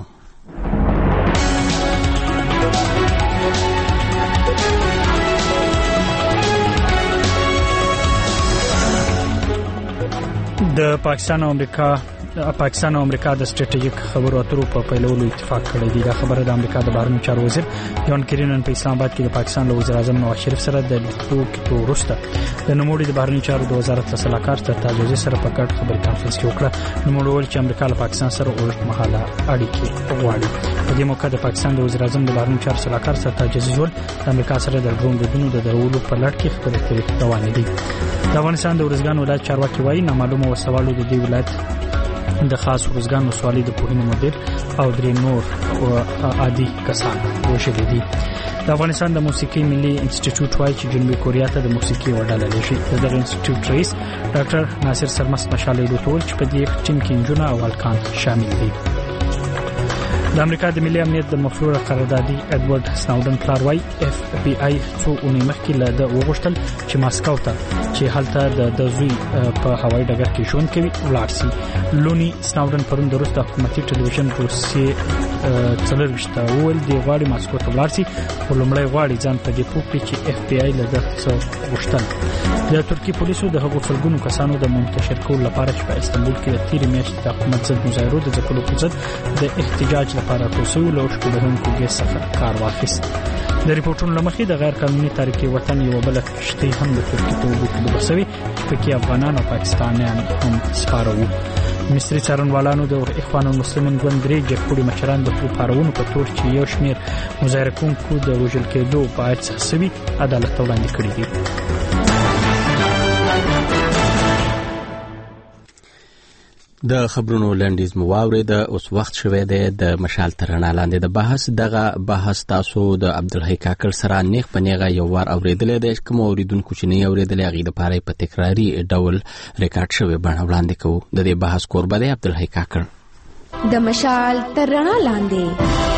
B: د پاکستان او امریکا پاکستان او امریکا د ستراتیژیک خبرو اترو په پیلولو اتفاق کړی دی. دا خبره د امریکا د بهرنیو چارو وزیر جان کیری نن په اسلام آباد کې د پاکستان له وزیر اعظم نواز شریف سره د لیدو کې وروسته د نوموړي د بهرنیو چارو د وزارت له سلاکار تر تاجوزي سره په ګډ خبري کانفرنس کې وکړه. نوموړي وویل چې امریکا له پاکستان سره اوږد مهاله اړیکې غواړي. په دې موقع د پاکستان د وزیر اعظم د بهرنیو چارو سلاکار سره تاجوزي ول د امریکا سره د ډرون بریدونو د درولو په لړ کې خبرې روانې دي. د افغانستان د ورزګان ولایت چارواکي وایي نامعلومه وسوالو د دې ولایت د خاص ورزګان وسوالي د پوهنې مدیر او درې نور او عادي کسان وشلي دي. د افغانستان د موسیقي ملي انسټیټیوټ وايي چې جنوبي کوریا ته د موسیقي وډاله لشي. د دغه انسټیټیوټ رئیس ډاکټر ناصر سرمست مشالې دوتول چې په دې ټیم کې انجونه او الکان شامل دي. د امریکا د ملي امنیت د مفرور قراردادي اډوارد سناودن پلار وايي اف بي آی څو اونۍ مخکې له د وغوښتل چې ماسکو ته چې هلته د زوی په هوایي ډګر کې ژوند کوي ولاړ شي. لونی سناودن پرون د روسي حکومتي ټلویزیون روسي څلرويشت اول دی غواړي ماسکو ته ولاړ شي. ولومړی غواړي ځان په دې پوښتنه چې اف بي آی له دغه څو غوښتل. د ترکی پولیسو د هغو فلګونو کسانو د منتشر کولو لپاره چې په استانبول کې د تیر میاشتې د حکومت ضد مظاهرو د ځپلو په ضد د احتجاج لپاره توسو له شکوهونکو ګیس څخه کار واخیست. د ریپورتونو لمخې د غیر قانوني تاریخي وطن یو بل کشتۍ هم د ترکی په اوبو کې ډوبه شوې چې پکې افغانان او پاکستانیان هم سپاره وو. مصري څارنوالانو د اخوان المسلمین ګوند درې جګپوړي مشران د پروپارونو په تور چې یو شمېر مظاهره کوونکو د وژل کېدو په اړه څه سوي عدالت ته وړاندې کړي دي.
A: د خبرونو لنډیز مو واورید. اوس وخت شوی دی د مشال تر رڼا لاندې د بحث. دغه بحث تاسو د عبدالحی کاکړ سره نیغ په نیغه یو وار اوریدلی دی. کوم اوریدونکو چې نه اوریدلی هغې دپاره په تکراري ډول ریکارډ شوی بڼه وړاندې کوو. د دې بحث کوربه دی عبدالحی کاکړ.
E: د مشال تر رڼا لاندې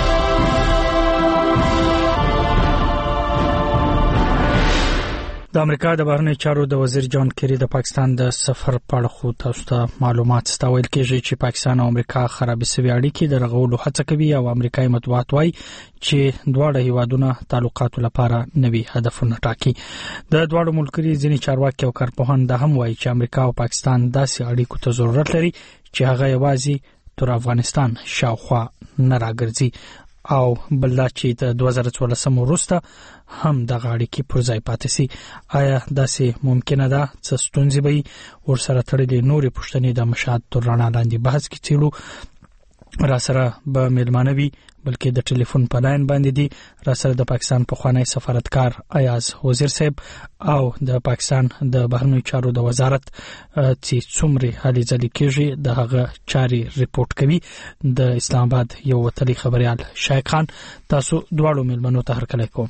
B: د امریکا د بهرنیو چارو د وزیر جان کیری د پاکستان د سفر په اړه خو تاسو ته معلومات ستویل کېږي چې پاکستان او امریکا خرابې سوي اړیکې د رغولو هڅه کوي او امریکایي مطبوعات وايي چې دواړه هیوادونه تعلقاتو لپاره نوي هدفونه ټاکي. د دواړو ملکري ځینې چارواکي او کارپوهان دا هم وايي چې امریکا او پاکستان داسې اړیکو ته ضرورت لري چې هغه یوازې تر افغانستان شاوخوا نه راګرځي او بل چې د دوه زره څوارلسم وروسته هم د غاړې پر ځای پاتې سي. آیا داسې ممکنه ده؟ څه ستونزې به ورسره تړلې؟ نورې پوښتنې د مشال تر رڼا لاندې بحث کې څیړو. را سره به میلمانه وي بلکې د ټلیفون په لاین باندې دي. را سره د پاکستان پخوانی سفارتکار ایاز وزیر صاحب او د پاکستان د بهرنیو چارو د وزارت چې څومره هلې ځلې کېږي د هغه چاري ریپورت کوي د اسلام آباد یو وتلی خبريال شایق خان. تاسو دواړو میلمنو ته هرکلی کوم.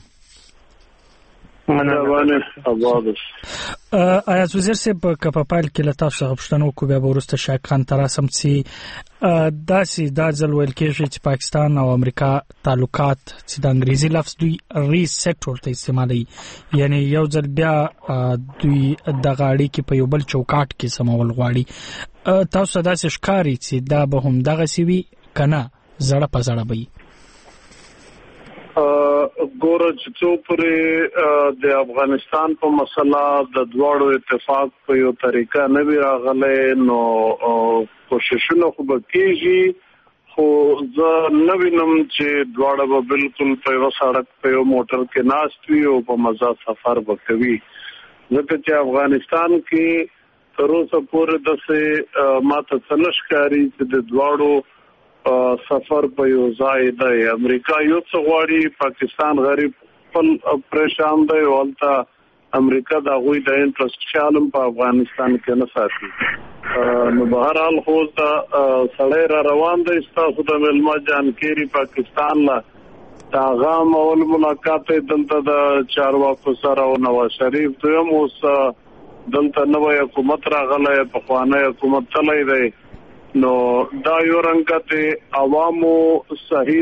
B: ایاز وزیر صاحب که په پایل کې له تاسو څخه پوښتنه وکړو بیا به وروسته شایق خان ته راسم چې داسې دا ځل ویل کېږي چې پاکستان او امریکا تعلقات چې د انګریزي لفظ دوی ریسیټ ورته استعمالوي، یعنی یو ځل بیا دوی دغه اړیکې په یو بل چوکاټ کې سمول غواړي. تاسو داسې ښکاري چې دا به هم دغسې وي که نه زړه په زړه به وي؟
U: ګوره چې څو پورې د افغانستان په مسله د دواړو اتفاق په یو طریقه نه وي راغلی نو کوششونه خو به کېږي، خو زه نه وینم چې دواړه به بالکل په یوه سړک په یو موټر کې ناست وي او په مزه سفر به کوي، ځکه چې افغانستان کې تر اوسه پورې داسې ماته څه نه ښکاري چې د دواړو سفر په یو ځای دی. امریکا یو څه غواړي، پاکستان غریب خپل پریشان دی او هلته امریکا د هغوی د انټرسټ خیال هم په افغانستان کې نه ساتي. نو به هر حال خو ته سړی را روان دی ستاسو د میلمه جان کیری پاکستان له د هغه هم اول ملاقات یې دلته د چارواکو سره او نواز شریف دویم اوس دلته نوی حکومت راغلی، پخوانی حکومت تللی دی، نو دا یو رنګه د عوامو صحیح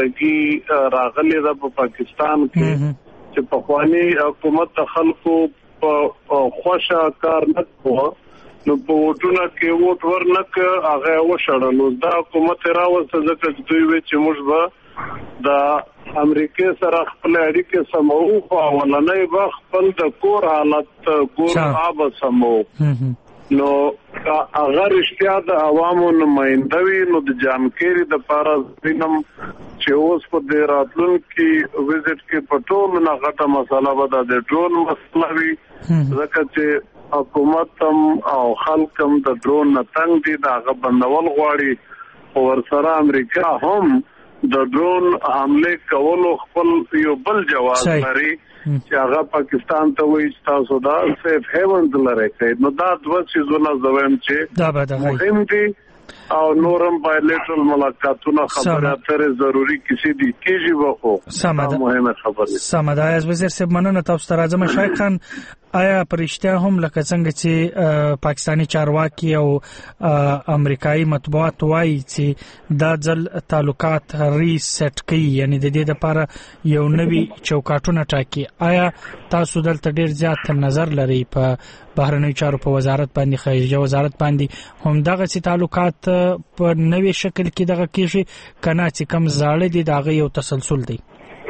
U: نمائندګي راغلی ده په پاکستان کې چې پخوانی حکومت د خلکو په خوشا کار نه کوه نو په وټونه کې وټ ورنک هغه وشړل نو دا حکومت راوسته ځکه چې دوی وی چې موږ به د امریکای سره خپل اړیکې سمو او ولنې به خپل د کور حالت کور آب سمو نو هغه رښتیا د عوامو نمائنده وي نو د جانکاری د پاره وینم چې اوس په دې راتلونکي وزټ کې پټول نه غټه مسله به د ډرون مسله وي ځکه چې حکومت هم او خلک هم د ډرون نه تنګ دي دا غو بندول غواړي او ورسره امریکا هم د ډرون حمله کولو خپل یو بل جواز لري چې هغه پاکستان ته وایي تاسو دا سیف هیون دلاره کوي نو دا دوه چیزونه زویم چې مهم دي او نورم بایلیټرل ملاقاتونه خبره اترې ضروری کسی دي کیږي وخو مهمه خبره
B: سمدا از وزیر صاحب مننه تاسو ته راځم شایخ خان آیا پرشتیا هم لکه څنګه چې پاکستانی چارواکي او امریکایي مطبوعات وایي چې دا ځل تعلقات ریسټ کوي یعنی د دې لپاره یو نوي چوکاټونه ټاکي آیا تاسو دلته ډیر زیات نظر لري په بهرنیو چارو په وزارت باندې خارجه وزارت باندې هم دغه چې تعلقات په نوي شکل کې دغه کیږي کنه چې کم زاړه دي دغه یو تسلسل دی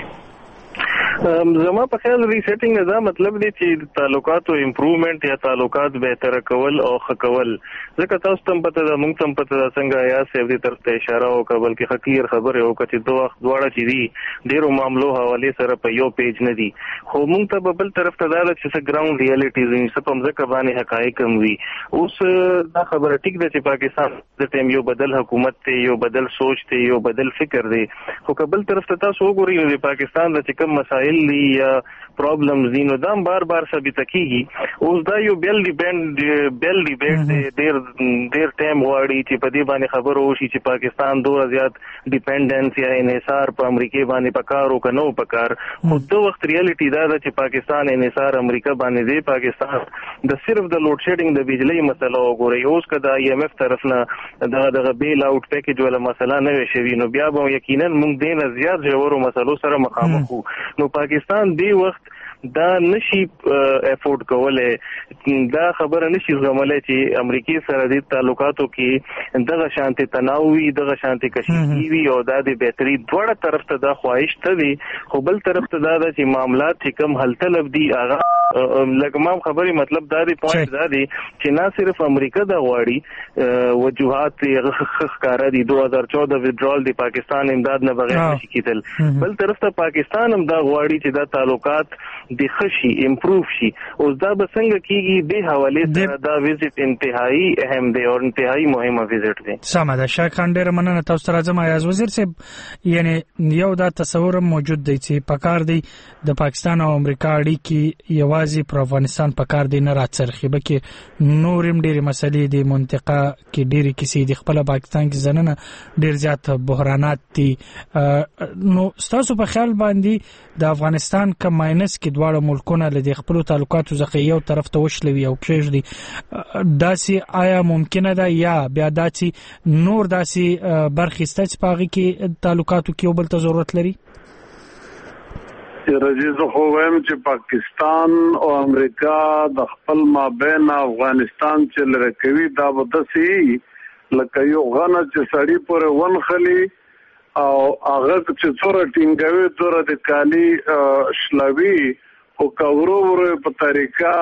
P: زما په خیال ریسټینګ دا مطلب دی چې تعلقاتو امپروومنت یا تعلقات بهتر کول او ښه کول ځکه تاسو ته پته ده موږ ته پته ده څنګه یا سیف دې طرف ته اشاره وکړه بلکې حقیر خبره وکړه چې دوه وخت دواړه چې دي ډیرو معاملو حواله سره په یو پیج نه دي خو موږ ته بل طرف ته دا چې څه ګراوند ریالټیز یې څه په ځکه باندې حقایق هم وي اوس دا خبره ټیک ده چې پاکستان د ټیم یو بدل حکومت ته یو بدل سوچ ته یو بدل فکر دی خو بل طرف ته تاسو وګورئ چې پاکستان د کوم مسائل یا پرابلمز دي نو دا بار بار ثابت کیږي اوس دا یو بیل ډیپند بیل ډیبیټ ډیر ډیر ټایم غواړي چې په دې باندې خبرو وشي چې پاکستان دوه زیات ډیپندنس یا انحصار په امریکا باندې پکارو کنو پکار خو دوه وخت ریالټي دا ده چې پاکستان انحصار امریکا باندې دی پاکستان د صرف د لوډ شیډینګ د بجلی مسله وګوري اوس کدا ای ایم ایف طرف نه دا د بیل اوټ پیکیج ولا مسله نه شوي نو بیا به یقینا موږ دینه زیات ژورو مسلو سره مخامخ نو پاکستان دی وخت دا نشي افورد کوله دا خبره نشي زغمله چې امریکای سره د تعلقاتو کې دغه شانتي تناوي دغه شانتي کشیدگی وي او د بهتري دوړه طرف ته دا خواهش ته وي خو بل طرف ته دا چې معاملات چې کم حل طلب دي هغه لکه خبري مطلب دا دی پوینټ دا دی چې نه صرف امریکا دا غواړي وجوهات ښکارا دي دوه هزار چودہ ویډرال دی پاکستان امداد نه بغیر نشي کېدل بل طرف ته پاکستان هم دا غواړي چې دا تعلقات د خشي امپروف شي اوس دا به څنګه کیږي به حواله سره دا وزټ انتهایی اهم دی او انتهایی مهمه وزټ دی
B: سمه ده شایخ خان ډیر مننه تاسو ته راځم ایاز وزیر صاحب یعنی یو دا تصور موجود دی چې پکار دی د پاکستان او امریکا اړیکې یوازې پر افغانستان پکار دی نه راڅرخي بلکې نورم ډیر مسلې دی منطقه کې ډیر کیسې دی خپل پاکستان کې زننه ډیر زیات بحرانات دي نو تاسو په خیال باندې د افغانستان کم ماینس کې دواړه ملکونه له خپل تعلقاتو څخه یو طرف ته وشلوي او کېږي داسي آیا ممکنه ده یا بیا داسي نور داسي برخسته چې پاغي کې تعلقاتو کې بل ته ضرورت لري
U: رجیز خو وایم چې پاکستان او امریکا د خپل مابین افغانستان چې لره کوي دا بدسي لکه یو غنه چې سړی پر ونخلي او هغه چې څوره ټینګوي دوره د کالی شلوي او کورو ورو په طریقه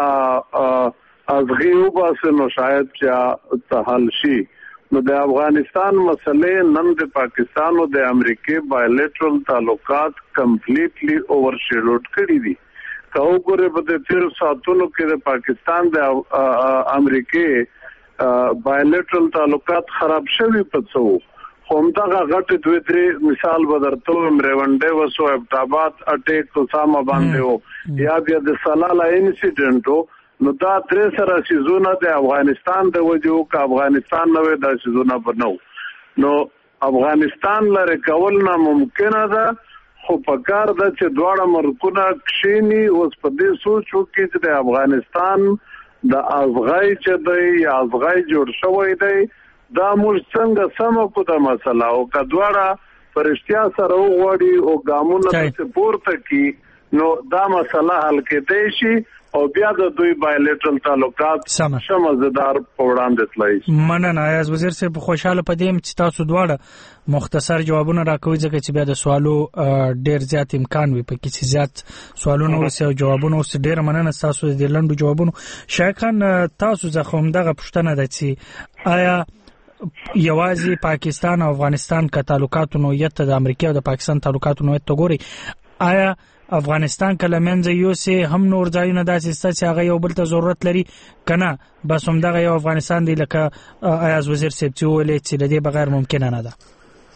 U: ازغیو باسه نو شاید چې تحل شي نو د افغانستان مسلې نن د پاکستان او د امریکای بایلیټرل تعلقات کمپلیټلی اوور شیډوډ کړی دي که وګورئ په دې تیر ساتونو کې د پاکستان د امریکای بایلیټرل تعلقات خراب شوي په څو همدغه غټ دوه درې مثال بدرته مریونډه وسو ابټاباد اٹیک اسامه باندې وو یا بیا د سلاله انسیډنټو نو دا درې سره سيزونه د افغانستان د وجو ک افغانستان نو د سيزونه بنو نو افغانستان لره کول نه ممکنه ده خو پکار ده چې دواړه ملکونه کښینی اوس په دې سوچو کې چې د افغانستان د ازغای چې دی یا ازغای جوړ شوی دی دا موږ څنګه سم کو د مسله او کډوړه فرشتیا سره وغوړي او ګامونه ته پورته کی نو دا مسله حل کېدای شي او بیا د دوی بایلیټرل تعلقات شمزدار په وړاندې تلای.
B: مننه ایاز وزیر صاحب، خوشاله پدې چې تاسو دواړه مختصر جوابونه راکوي ځکه چې بیا د سوالو ډیر زیات امکان وي پکې چې زیات سوالونه وسه او جوابونه وسه. ډیر مننه تاسو د لنډو جوابونو. شایق خان، تاسو ځخه هم دغه پوښتنه ده چې آیا یوازې پاکستان او افغانستان کا تعلقات نوعیت د امریکا او د پاکستان تعلقات نوعیت ته ګوري، آیا افغانستان کله منځ یو سه هم نور ځایونه داسې ست چې هغه یو بل ته ضرورت لري کنه بس هم دغه یو افغانستان دی لکه ایاز وزیر صاحب چې ولې چې لدی بغیر ممکن نه ده؟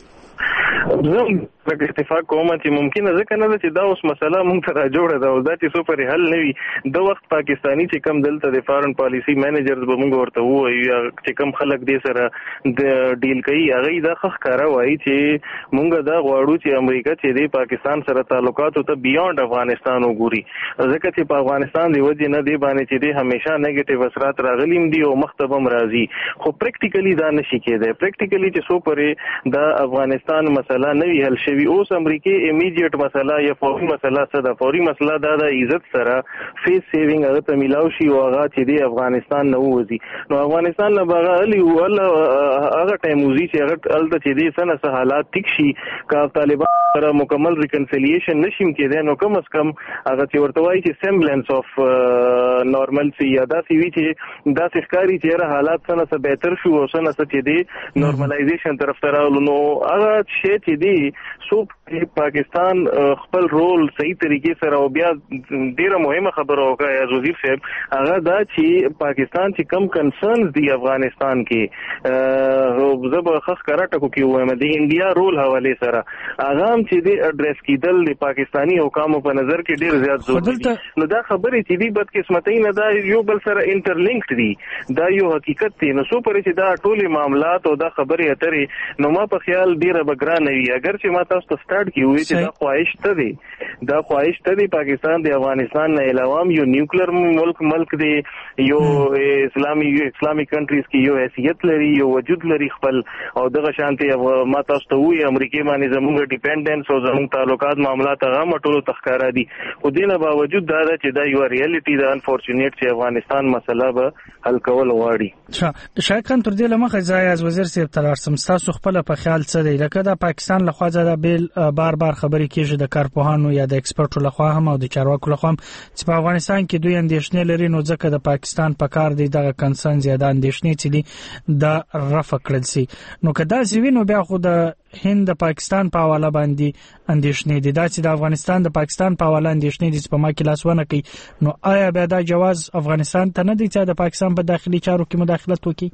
C: زه په اتفاق کوم چې ممکن نه ځکه نه چې دا اوس مسله مونږ ته را جوړه ده او دا چې څو پرې حل نه وي. د وخت پاکستانی چې کم دلته د فارن پالیسی مینیجرز به مونږ ورته وایو یا چې کم خلک دې سره د ډیل کوي هغه دا ښه ښکاره وایي چې مونږ دا غواړو چې امریکا چې د پاکستان سره تعلقات ته بیانډ افغانستان وګوري، ځکه چې په افغانستان دی وجه نه دی باندې چې د همیشه نیگیټیو اثرات راغلیم دي او مختبم راځي، خو پریکټیکلی دا نشي کېدای. پریکټیکلی چې څو پرې د افغانستان مسله نه وی حل شوی اوس امریکای امیډیټ مسله یا فوري مسله څه ده؟ فوري مسله دا د عزت سره فیس سیوینګ هغه ته ملاو شي او هغه چې د افغانستان نه وځي. نو افغانستان نه بغا علي ول هغه ټایم وځي چې هغه الته چې د سنه سه حالات ټیک شي کا طالبان سره مکمل ریکنسیلیشن نشیم کېدای، نو کم از کم هغه چې ورته وایي چې سیمبلنس اف نورمالسی یا دا سی وی چې دا ښکاری چې حالات سنه سه بهتر شو او سنه سه چې د نورمالایزیشن طرف ته راغلو. نو هغه شی چې دی سو پاکستان خپل رول صحیح طریقې سره او بیا ډیره مهمه خبره وکړه یا وزیر صاحب هغه دا چې پاکستان چې کم کنسرنز دی افغانستان کې زه به خاص کاره ټکو کې وایم د انډیا رول حواله سره هغه هم چې دی اډریس کیدل د پاکستانی حکومت په نظر کې ډیر زیات ضروري دي. نو دا خبره چې دی بد قسمتۍ نه دا یو بل سره انټرلینکډ دي، دا یو حقیقت دی. نو سو پرې چې دا ټول معاملات او دا خبره اترې نو ما په خیال ډیره بګران وي. اگر چې ما تاسو ته سٹارټ کی وي چې دا خواهش ته دی دا خواهش ته دی پاکستان د افغانستان نه علاوه یو نیوکلیر ملک ملک دی، یو اسلامي اسلامي کنټریز کې یو حیثیت لري، یو وجود لري خپل او دغه شانتي ما تاسو ته وي امریکای باندې زموږ ډیپندنس او زموږ تعلقات معاملات هغه مټولو تخکارا دي. خو دینه باوجود دا چې دا یو ریالټي ده انفورچونیټ چې افغانستان مسله به حل کول غواړي.
B: شایق خان، تر دې لمخه ځای از وزیر صاحب تلارسم تاسو خپل په خیال څه دی لکه دا پاکستان له خوا ځدا بیل بار بار خبرې کیږي د کارپوهانو یا د ایکسپرټو له خوا هم او د چارواکو له خوا چې په افغانستان کې دوی اندېښنې لري، نو ځکه د پاکستان په کار دی دغه کنسرن زیاده اندېښنې چې دي دا رفع کړل شي. نو کدا زوینو بیا خو د هند د پاکستان په حواله باندې اندېښنې دي، دا چې د افغانستان د پاکستان په حواله اندېښنې دي چې په ما کې لاسونه کوي، نو آیا بیا دا جواز افغانستان ته نه دی چې د پاکستان په داخلي چارو کې مداخلت وکړي؟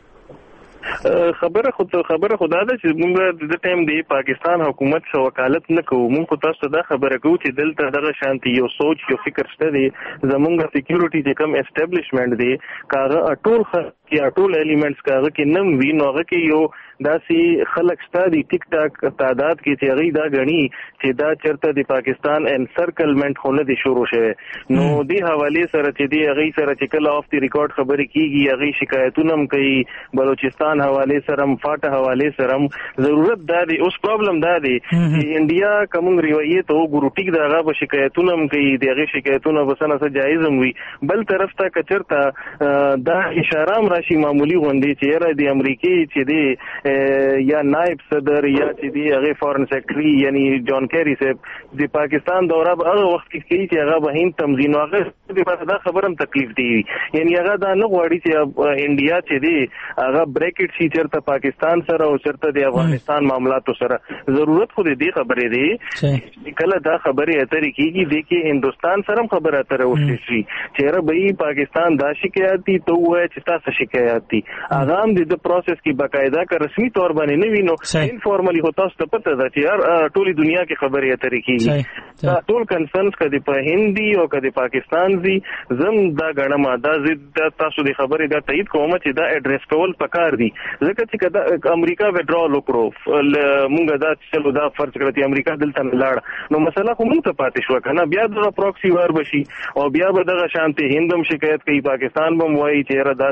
C: خبره خود خبره خدا ده چې موږ د ټیم دی پاکستان حکومت سره وکالت نه کوو. موږ تاسو دا خبره کوو چې دلته دغه شانتي یو سوچ یو فکر شته دی زموږ سکیورټي چې کوم اسټابلیشمنت دی کاغه ټول کې ټول الیمنټس کاغه کې نم وی نوغه کې یو داسي خلک ستادي ټیک ټاک تعداد کې چې غي دا غني چې دا چرته د پاکستان انسرکلمنت خونه دي شروع شوه. نو دی حواله سره چې دی غي سره چې کله اف دی ریکارډ خبرې کیږي غي شکایتونه هم کوي بلوچستان حواله سره فاټ حواله سره ضرورت دا دی. اوس پرابلم دا دی چې انډیا کوم روایت او ګورو ټیک دا غو شکایتونه هم کوي دغه شکایتونه وسنه سره جایز هم وي، بل طرف ته کچرته دا اشاره هم راشي معمولی غونډې چې را دی امریکای چې دی یا نائب صدر یا چې دی هغه فارن سیکرټري یعنی جان کیری صاحب د پاکستان دوره هغه وخت کې کوي چې هغه به هند تمزین هغه د دا خبرم تکلیف دی، یعنی هغه دا نه غواړي چې انډیا چې دی هغه بریکټ شي چرته پاکستان سره او چرته د افغانستان معاملاتو سره. ضرورت خو دې خبرې دی چې کله دا خبرې اترې کیږي د کې هندستان سره خبره اترې وشي چې را به پاکستان دا شکایت دي ته وایي چې تاسو شکایت دي هغه هم د پروسس کې باقاعده کا رسمي تور باندې نه وینو انفارملی هو تاسو ته پته ده چې هر ټولي دنیا کې خبرې اترې کیږي. دا ټول کنسرنز کدي په هندي او کدي پاکستان زی زم دا غنما دا زید تاسو د خبرې دا تایید کوم چې دا اډریس کول پکار دي ځکه چې کدا امریکا وډرال وکړو مونږ دا چلو دا فرض کړی چې امریکا دلته لاړ نو مسله خو مونږ ته پاتې شو کنه بیا د پروکسی وار بشي او بیا به دغه شانتي هندم شکایت کوي پاکستان بم وایي چې را داسې دی او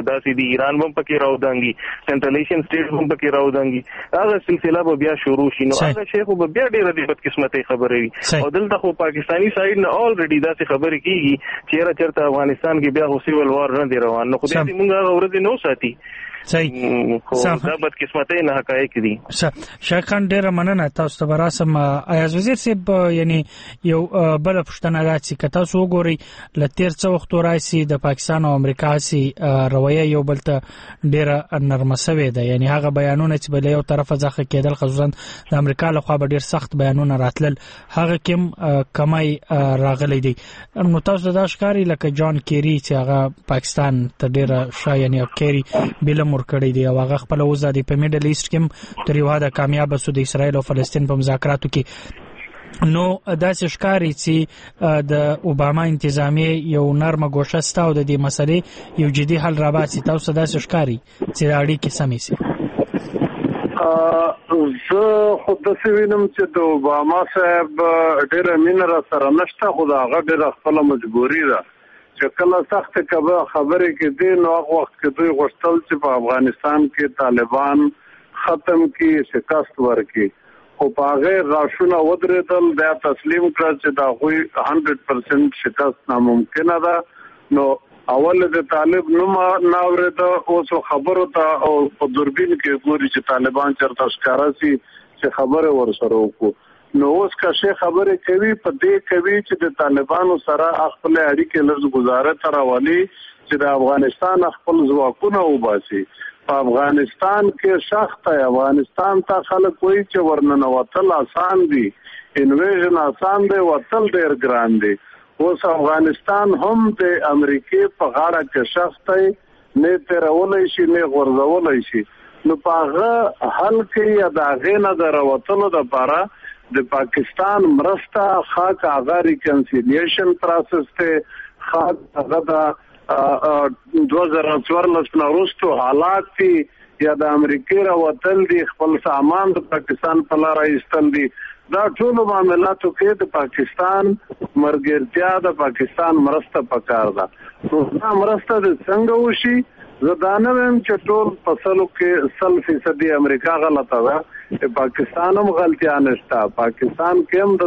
C: داسې دي ایران هم پکې راودانګي سنټرل ایشین سټیټ هم پکې راودانګي هغه سلسله به بیا شروع شي نو هغه شی خو به بیا ډېره د بدقسمتۍ خبرې وي او دلته خو پاکستاني سایډ نه الریډي داسې خبرې کیږي چې چېرته افغانستان کې بیا خو سیول وار نه دی روان نو خو دې موږ هغه ورځې نو ساتي
B: صحیح
C: دا بدقسمتۍ نه حقایق دي
B: شیخ خان ډېره مننه تاسو ته براسم ایاز وزیر صاحب یعنی یو بل پښتنه راځي که تاسو وګورئ ل تیر څو وخت راځي د پاکستان او امریکا سي رویه یو بل ته ډېره نرمه شوې ده یعنی هغه بیانونه چې بل یو طرفه ځخه کېدل خصوصا د امریکا له خوا به ډېر سخت بیانونه راتلل هغه کوم کمای راغلي دي نو تاسو دا ښکاری لکه جان کیری چې هغه پاکستان ته ډېره شا یعنی کیری بل مور کړی دی او هغه خپل وزادي په میډل ایست کې تر یو حد کامیاب شو د اسرایل او فلسطین په مذاکراتو کې نو داسې ښکاری چې د اوباما انتظامیه یو نرمه ګوشه ستاو د دې مسلې یو جدي حل را باسي تاسو داسې ښکاری چې اړیکې سمې سي
U: زه خود د سوینم چې د اوباما صاحب ډېر مين را سره نشته خو دا هغه ډېر خپل مجبوری ده چې کله سخت کبه خبرې کې دي نو هغه وخت کې دوی غوښتل چې په افغانستان کې طالبان ختم کې شکست ورکړي خو په هغه غاښونه ودرېدل بیا تسلیم کړ چې دا غوي صد درصد شکست ناممکنه ده نو اول د طالب نو ما ناورده اوس خبرو ته او په دوربین کې ګوري چې طالبان چرته ښکارا سي چې خبره ورسره وکړو نو اوس که شي خبره کوي په دې کوي چې د طالبانو سره خپل اړیکې لږ گزاره تراولي چې د افغانستان خپل ځواکونه وباسي په افغانستان کې شخص افغانستان ته خلک کوئی چې ورننه وتل آسان دي انویژن آسان دی وتل ډیر ګران دی اوس افغانستان هم د امریکای په غاړه کې شخص دی نه ترولای شي نه غورځولای شي نو په هغه حل کې یا د غینه دروتلو د لپاره د پاکستان مرسته خاص هغه ریکنسیلیشن پروسس ته خاص هغه د دوه زره څوارلس نه وروسته حالات دي یا د امریکای راوتل دي خپل سامان د پاکستان په لار ایستل دي دا ټول معاملاتو کې د پاکستان مرګرتیا د پاکستان مرسته پکار ده نو دا مرسته د څنګه وشي زدانم چې ټول فصلو کې سل فیصدي امریکا غلطه ده پاکستان هم غلطیان نشته پاکستان کې هم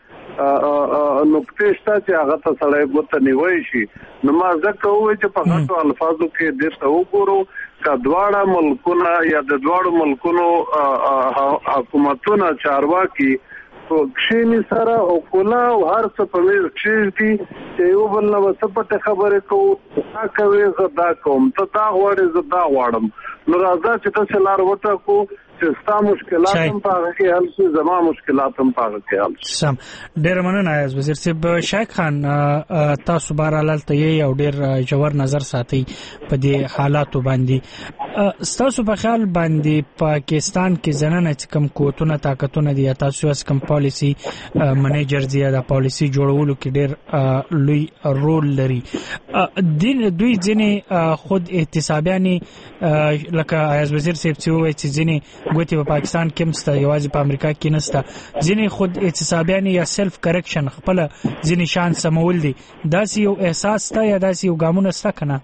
U: دسه نقطه شته چې هغه ته سړی بوته نیوي شي نو ما ځکه وایي چې په هغو الفاظو کې دې ته وګورو که دواړه ملکونه یا د دواړو ملکونو حکومتونه چارواکي کښینی سره او کلا او هر څه په ویر کښې دي چې یو بل نه وسپټه خبرې کوو دا کوي زه دا کوم ته دا غواړې زه دا غواړم نو راځه چې تاسو لار وټاکو چې ستا مشکلات هم په هغه کې حل شي زما مشکلات هم په هغه کې حل شي
B: سم ډېر مننه ایاز وزیر صاحب شیخ خان تاسو بهرحال ته یې او ډېر ژور نظر ساتي په دې حالاتو باندې ستاسو په خیال باندې پاکستان کې زنانه چې کم قوتونه طاقتونه دي تاسو اس کم پالیسی منیجر دی دا پالیسی جوړولو کې ډېر لوی رول لري دین دوی ځینې خود احتسابياني لکه ایاز وزیر صاحب چې وایي چې ځینې ګوتې په پاکستان کې مسته یوازې په امریکا کې نسته ځینې خود احتسابياني یا سلف کریکشن خپل ځینې شان سمول دي داسې یو احساس تا یا داسې یو ګامونه ستا کنه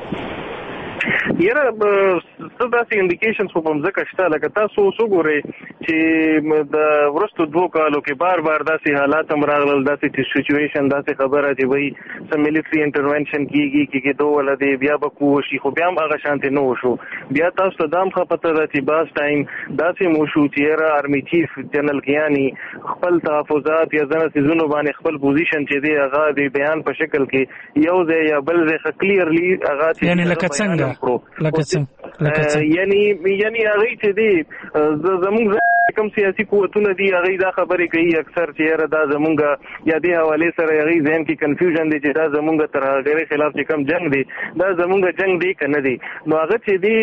C: یره څه داسې انډیکیشنز په مځکه شته لکه تاسو وګورئ چې د ورستو دوه کالو کې بار بار داسې حالات هم راغلل داسې سچویشن داسې خبره چې وایي څه ملټري انټرونشن کیږي کې دوه ولدي بیا به کو شي خو بیا هم هغه شانتي نه وشو بیا تاسو ته دام خپته ده چې باس ټایم داسې مو شو چې یره آرمي چیف جنرال کیانی خپل تحفظات یا ځنه سيزونو باندې خپل پوزیشن چې دی هغه د بیان په شکل کې یو ځای یا بل ځای کلیرلی هغه
B: یعنی لکه څنګه لکه څنګه
C: یعنی یعنی هغه چې دی زموږ کوم سیاسي قوتونه دي هغه دا خبرې کوي اکثر چې دا زمونږ یا د حواله سره هغه ځین کې کنفیوژن دي چې دا زمونږ تر هغه خلاف چې کوم جنگ دی دا زمونږ جنگ دی کنه دی نو هغه چې دی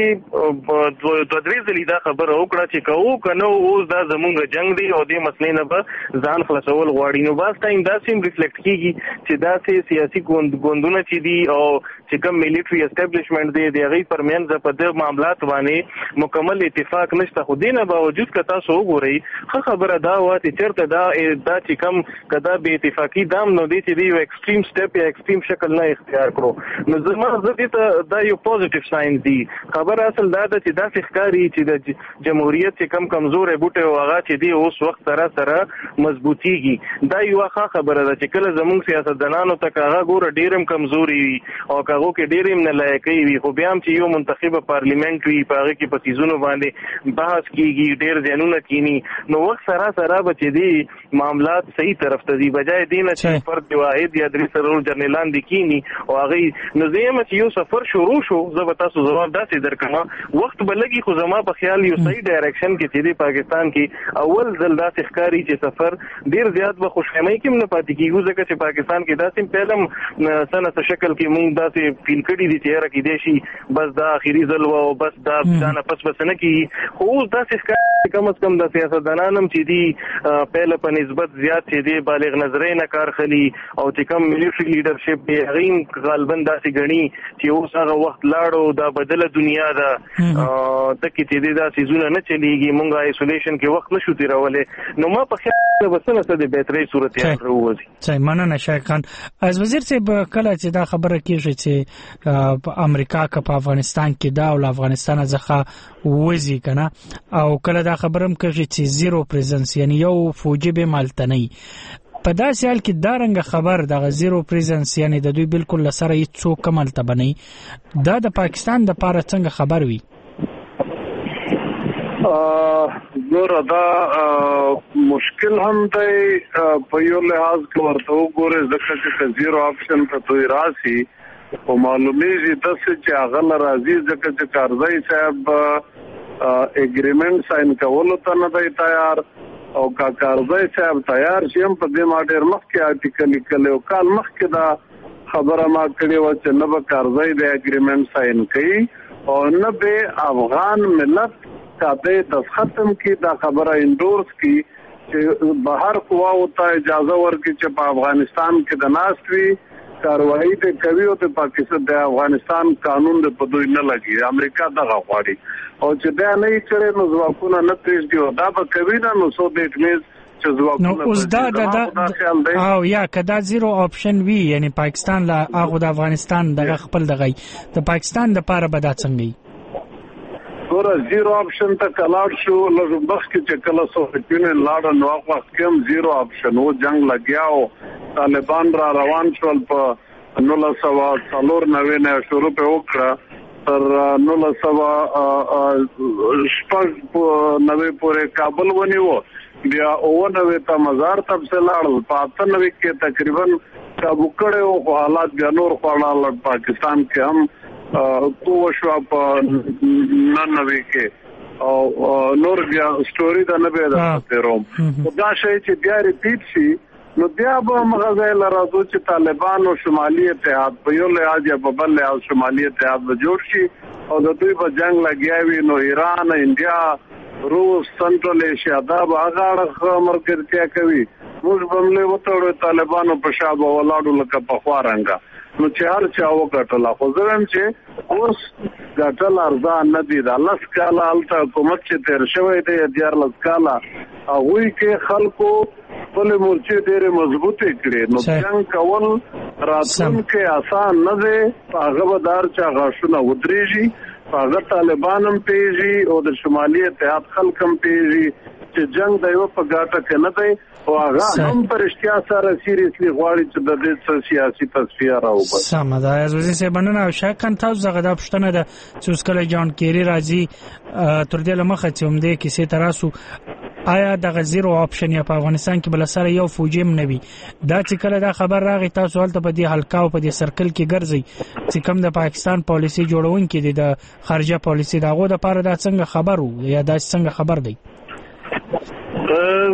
C: د درې ځلې دا خبره وکړه چې کوو کنه اوس دا زمونږ جنگ دی او د مسلې نه به ځان خلاصول غواړي نو باس ټایم دا سیم ریفلیکټ کیږي چې دا سیاسي ګوندونه چې دي او چې کوم ملټري اسټابلیشمنت دی د هغه پرمنځ په دغه معاملات باندې مکمل اتفاق نشته خو دینه باوجود که تاسو تاسو وګورئ ښه خبره دا وه چې چېرته دا دا چې کوم که دا بې اتفاقي دام نو دی چې دی یو ایکسټریم سټپ یا ایکسټریم شکل نه اختیار کړو نو زما زه دې ته دا یو پوزیټیو ساين دی. خبره اصل دا ده چې داسې ښکاري چې د جمهوریت چې کم کمزوری بوټی و هغه چې دی اوس وخت سره سره مضبوطیږي. دا یوه ښه خبره ده چې کله زموږ سیاستدانانو ته که هغه ګوره ډېر هم کمزوري وي او که هغو کې ډېر هم نلایقۍ وي خو بیا هم چې یو منتخبه پارلیمنټ وي په هغې کې په څیزونو باندې بحث کېږي ډېر ذهنونه کینی نو وخت سره سره به چې دی معاملات صحیح طرف ته دي بجای دی نه چې فرد واحد یا درې څلور جرنیلان دي کینی او هغې نو زه یم چې یو سفر شروع شو زه به تاسو ځواب داسې درکړم وخت به لګي خو زما په خیال یو صحیح ډایرکشن کې چې دی پاکستان کې اول ځل داسې ښکاري چې سفر ډېر زیات به خوشحالۍ کې هم نه پاتې کېږو ځکه چې پاکستان کې داسې پهله هم څه نه څه شکل کې مونږ داسې فیل کړي دي چې یاره کیدای شي بس دا اخري ځل و او بس دا دا نه پس بس نه کېږي خو اوس داسې ښکاري کم از کم د سیاستدانان هم چې دي پهله په نسبت زیات چې دی بالغ نظرۍ نه کار خلي او چې کوم ملیټري لیډرشپ دی هغې هم غالبا داسې ګڼي چې اوس هغه وخت لاړو دا بدله دنیا ده دکې چې دی دا څیزونه نه چلېږي مونږ آیسولیشن کې وخت نه شو تېرولی نو ما په خیال به څه نه څه د بهترۍ صورتحال راووځي.
B: صحیح مننه شایق خان. از وزیر صاحب کله چې دا خبره کېږي چې په امریکا که په افغانستان کې دا او له افغانستانه څخه وځي که نه او کله دا خبره هم کېږي چې زیرو پریزنس یعنی یو فوجي به مالته نه وي په داسې حال کې دا رنګه خبر دغه زیرو پریزنس یعنی د دوی بالکل له سره هېڅوک هم هلته به نه وي دا د پاکستان دپاره څنګه خبر وي؟
U: ګوره دا مشکل هم دی په یو لحاظ کې ورته وګورې ځکه چې که زیرو آپشن ته دوی راسي خو معلومیږي داسې چې هغه له راځي ځکه چې کارزی صاحب اګریمنټ ساین کولو ته نه دی تیار او که کارزی صاحب تیار شي هم په دې ما ډېر مخکې آرټیکل لیکلی او کال مخکې دا خبره ما کړې وه چې نه به کارزی د اګریمنټ ساین کوي او نه به افغان ملت کاته دستخط هم کی دا خبره انډورس کی چې بهر قواو ته اجازه ورکړي چې په افغانستان کې د ناست وي کاروایی ته کوي او د پاکستان د افغانستان قانون د په دوی نه لګي امریکا دغه غواړي او چې دا نه یې کړي نو ځواکونه نه پرېږدي او دا به کوي نه نو سو دیټ میز
B: نو اوس دا دا او یا کدا زیرو آپشن وی یعنی پاکستان لا هغه د افغانستان دغه خپل دغه د پاکستان د پاره به دا څنګه
U: ګوره زیرو آپشن ته کلاړ شو لږ مخکې چې کله سوویت یونین لاړه نو هغه وخت کې هم زیرو آپشن و جنګ لګیا او طالبان را روان شول په نولس سوه څلور نوي نه شروع پرې وکړه تر نولس سوه شپږ نوي پورې کابل ونیو بیا اووه نوي ته مزار ته پسې لاړل په اته نوي کې تقریبا کابو کړی و خو حالات بیا نور خواړه پاکستان کې هم قوه شو په ننوي کې او نور بیا سټوري دا نه به درته روم دا شی چې بیا ریپیټ شي نو بیا به مغازه لراځو چې طالبان او شمالي اتحاد په یو لحاظ یا په بل لحاظ شمالي اتحاد به جوړ شي او د دوی په جنگ لګیاوي نو ایران انډیا روس سنټرل ایشیا دا به هغه اړخ مرکزتیا کوي موږ به هم له وتړو طالبانو په شا به ولاړو لکه پخوا رنګه نو چې هر چا وګټله خو زه وایم چې اوس ګټل ارزان نه دي دا لس کاله هلته حکومت چې تېر شوی دی دیارلس کاله هغوی کې خلکو خپلې مورچې ډېرې مضبوطې کړې نو جنګ کول راتلونکی اسان نه دی په هغه به د هر چا غاښونه ودرېږي په هغه طالبان هم پېژي او د شمالي اتحاد خلک هم پېژي چې جنګ د یوه په ګاټه کې نه دی او هغه هم په رښتیا سره سیریسلی غواړي چې د دې څه سیاسي تصفیه راوباسي.
B: سمه ده عزیز صاحب مننه او شایق خان تاسو دغه دا پوښتنه ده چې اوس کله جان کیری راځي تر دې له مخه چې همدې کیسې ته راسو آیا دغه زیرو آپشن یا په افغانستان کې بل سره یو فوجي هم نه وي دا چې کله دا خبر راغی تاسو هلته په دې حلقه او په دې سرکل کې ګرځئ چې کوم د پاکستان پالیسي جوړونکي دي د خارجه پالیسي د هغو دپاره دا څنګه خبر و یا دا څنګه خبر دی؟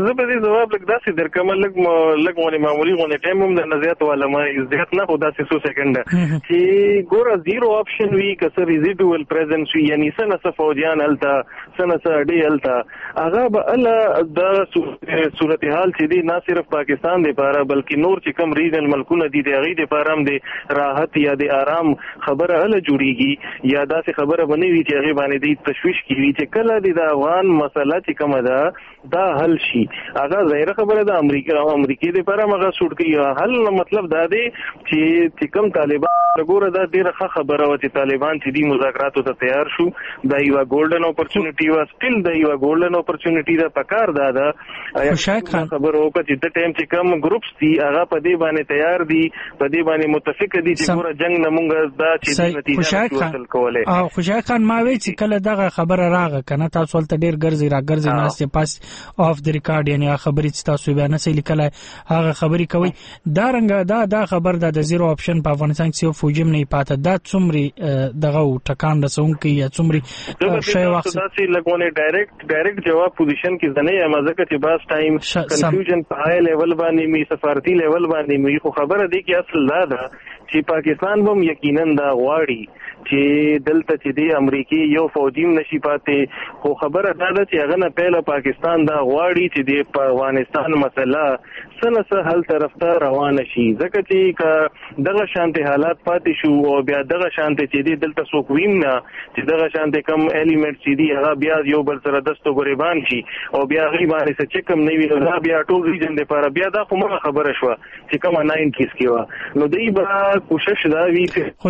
C: زه په دې جواب لګ داسې درکمه لګ لګ مونږه معمولی غونې ټایم هم د نزيات ولا ما زیات نه خدا سه سو سکند چې ګور زیرو اپشن وی کسر ریزیډوال پریزنس وی یعنی سنه فوجیان التا سنه ډی التا هغه به الله د صورتحال چې دی نه صرف پاکستان دی لپاره بلکې نور چې کم ریجنل ملکونه دي د غي لپاره هم د راحت یا د آرام خبره ال جوړیږي یا داسې خبره بنوي چې هغه باندې د تشویش کیږي چې کله د افغان مسله چې کومه ده دا حل شي هغه ظاهر خبره ده امریکا او امریکای د لپاره هغه سوټ کوي حل مطلب دا دی چې کوم طالبان وګوره دا ډیره ښه خبره و چې طالبان چې دی مذاکراتو ته تیار شو دا یو ګولډن اپورچونټی و سټیل دا یو ګولډن اپورچونټی دا پکار دا ده
B: خوشحال خان
C: خبر او چې د ټایم چې کوم ګروپس دي هغه په دې باندې تیار دي په دې باندې متفق دي چې ګوره جنگ نمونګه دا چې نتیجه حاصل کوله
B: او خوشحال خان ما وی چې کله دغه خبره راغه کنه تاسو ولته ډیر ګرځي را ګرځي ناسته پاس اف د ریکارډ یعنی خبرې چې تاسو بیان نه لیکلای هغه خبرې کوي دا رنګ دا دا خبر د زیرو اپشن په افغانستان کې فوجیم نه پاته دا څومره دغه ټکان رسون کې یا څومره شی وخت
C: چې لګونه ډایرکټ ډایرکټ جواب پوزیشن کې ځنه یا مزه کې باس ټایم کنفیوژن په هاي لیول باندې می سفارتي لیول باندې می خو خبره دی کې اصل دا ده چې پاکستان هم یقینا دا غواړي چې دلته چې دی امریکای یو فوجیم نشي پاتې خو خبره دا ده چې هغه نه پهله پاکستان دا غواړي چې دی په افغانستان مسله سنه سه حل طرف ته روان شي ځکه چې دغه شانتي حالات پاتې شو او بیا دغه شانتي چې دی دلته څوک ویم نه چې دغه شانتي کم الیمنټ چې دی هغه بیا یو بل سره دستو ګریبان شي او بیا غي باندې څه کم نه وي دا بیا ټول ریجن لپاره بیا دا کومه خبره شو چې کومه ناين کیس کیوا نو دی به کوشش دا وی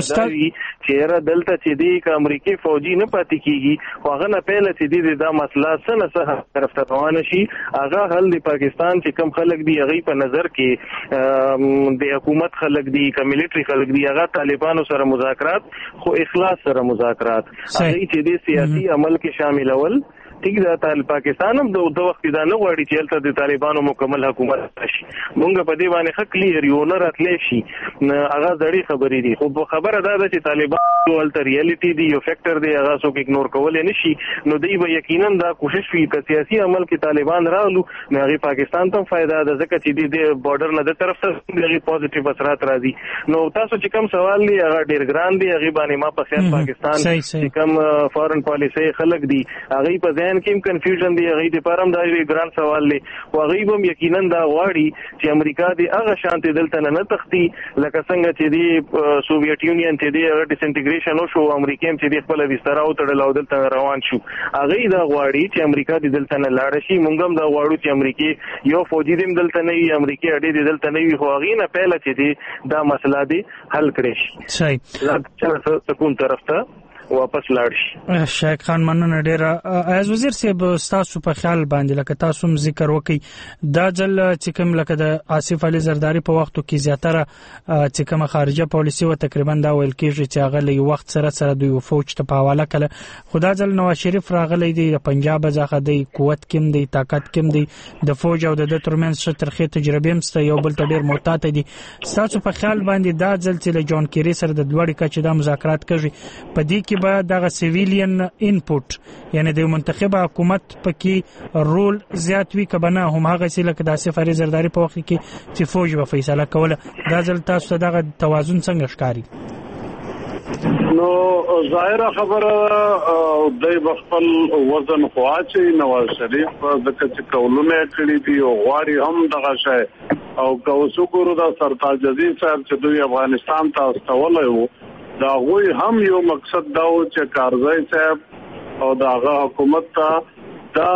C: چې را دلته چې دی ک امریکای فوجي نه پاتې کیږي خو هغه نه پهله چې دی دا مسله سنه سه طرف ته روان شي هغه حل د پاکستان چې کم خلک دی هغه په نظر کې د حکومت خلک دی ک ملټری خلک دی هغه طالبانو سره مذاکرات خو اخلاص سره مذاکرات هغه چې دی سیاسي عمل کې شامل اول ٹھیک ده طالب پاکستان هم د وخت دا نه غواړي چې الته د طالبانو مکمل حکومت راشي مونږ په دې باندې حق لري یو نه راتلې شي هغه ځړې خبرې دي خو خبره دا ده چې طالبان الته ریالټي دی یو فیکٹر دی هغه څوک اګنور کولای نشي نو دوی به یقینا دا کوشش کوي چې سیاسي عمل کې طالبان راولو نو هغه پاکستان ته فائدہ ده ځکه چې د بارډر نه د طرف ته هغه پوزټیو اثرات راځي نو تاسو چې کوم سوال دی هغه ډیر ګران دی هغه باندې ما په خیال پاکستان چې کوم فارن پالیسي خلک دی هغه په ذهن کې کنفیوژن دی هغه د پرم دا یو ګران سوال دی او هغه هم یقینا دا غواړي چې امریکا دی هغه شانتي دلته نه تختی لکه څنګه چې دی سوویت یونین ته دی هغه ډیسنټیګریشن او شو امریکا هم چې دی خپل وسترا او تړل او دلته روان شو هغه دا غواړي چې امریکا دی دلته نه لاړ شي مونږ هم دا غواړو چې امریکا یو فوجي دیم دلته نه وي امریکا اړې دی دلته نه وي خو هغه نه پهله چې دی دا مسله دی حل کړي شي
B: صحیح
C: چې سکون طرف ته واپس لاړ شي
B: شیخ خان مننه ډیره از وزیر صاحب تاسو په خیال باندې لکه تاسو هم ذکر وکي دا ځل چې کوم لکه د آصف علي زرداری په وختو کې زیاتره چې کوم خارجه پالیسي و تقریبا دا ویل کېږي چې هغه له وخت سره سره د فوج ته په حواله کړه خدا ځل نواز شریف راغلی دی د پنجاب ځخه د قوت کم دی طاقت کم دی د فوج او د ترمنځ شترخه تجربه هم ست یو بل ته ډیر محتاط دي تاسو په خیال باندې دا ځل چې جان کیری سره د دوړي کچې د مذاکرات کوي په دې کې به دغه سیویلین انپوټ یعنی د منتخب حکومت پکې رول زیات وی کبنه هم هغه چې لکه د آصف علي زرداری په وخت کې چې فوج به فیصله کوله دا ځل تاسو دغه توازن څنګه ښکاري
U: نو ظاهره خبره د خپل وزن خواچي نواز شریف د کچ کولونه کړی دی او غواړي هم دغه شی او کوسو ګورو د سرتاج عزیز صاحب چې دوی افغانستان ته استولای وو دا غوی هم یو مقصد دا و چې کارزای صاحب او داغه حکومت ته دا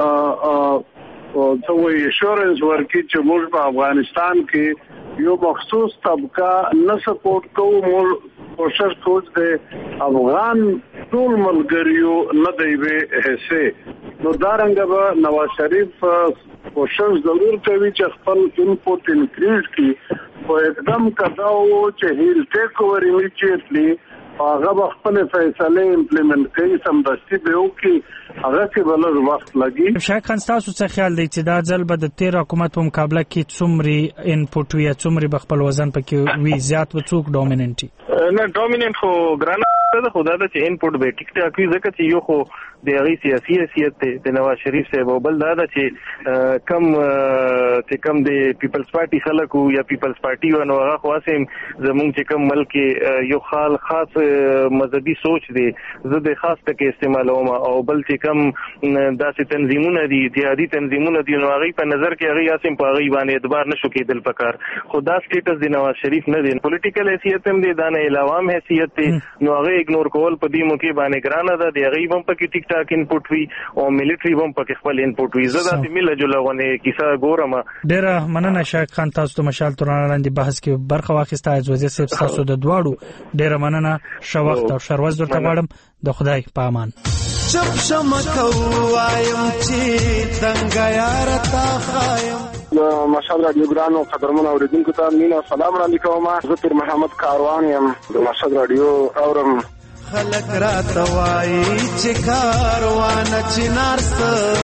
U: او څه وی ایشورنس ورکی چې موږ په افغانستان کې یو مخصوص طبقه نه سپورټ کوو موږ کوشش کوو چې افغان ټول ملګریو نه دی به حصے نو دارنګ به نواز شریف کوشش ضرور کوي چې خپل انپوټ انکریز کړي او एकदम کداو چې هیل ټیک اوور امیډیټلی هغه خپل فیصله امپلیمنٹ کوي سمدستي به وکي هغه کې بل وخت لګي
B: شیخ خان تاسو څه خیال دی چې دا ځل به د تیر حکومت په مقابله کې څومره انپوټ وي څومره خپل وزن پکې وي زیات و څوک ډومیننټي
C: نه ډومیننٹ خو ګرانه ده خو دا چې انپوټ به ټیک ټاک وي ځکه چې یو خو د هغه سیاسي حیثیت د نواز شریف صاحب او بل دا چې کم چې کم د پیپلز پارټي خلکو یا پیپلز پارټي ونه هغه خاصم زمونږ چې کم ملک یو خال خاص مذهبي سوچ دی زه د خاص ټکي استعمالوم او بل چې کم داسې تنظیمونه دي جهادي تنظیمونه دي نو هغه په نظر کې هغه اسیم په هغه باندې اعتبار نشو کېدل پکار خدا سټیټس د نواز شریف نه دی پولیټیکل حیثیت هم دی دا نه عوام حیثیت دی نو هغه اګنور کول په دې موقع باندې ګرانه ده دی هغه هم پکې ټیک ټاک انپوټ وی او ملټری هم پکې خپل انپوټ وی زدا د مل جوړونه کیسه ګورم
B: ډېر مننه شیخ خان تاسو ته مشال توران لاندې بحث کې برخه واخیسته از وزیر صاحب تاسو د دواړو ډېر مننه شو وخت او شروز درته غواړم د خدای په امان
D: چپ شمکو وایم چې څنګه یار تا خایم
H: مشال رادیو ګرانو قدرمن اوریدونکو ته مینا سلام وړاندې کوم زه پیر محمد کاروان یم د مشال رادیو اورم
D: خلک را توای چې کاروان چنارست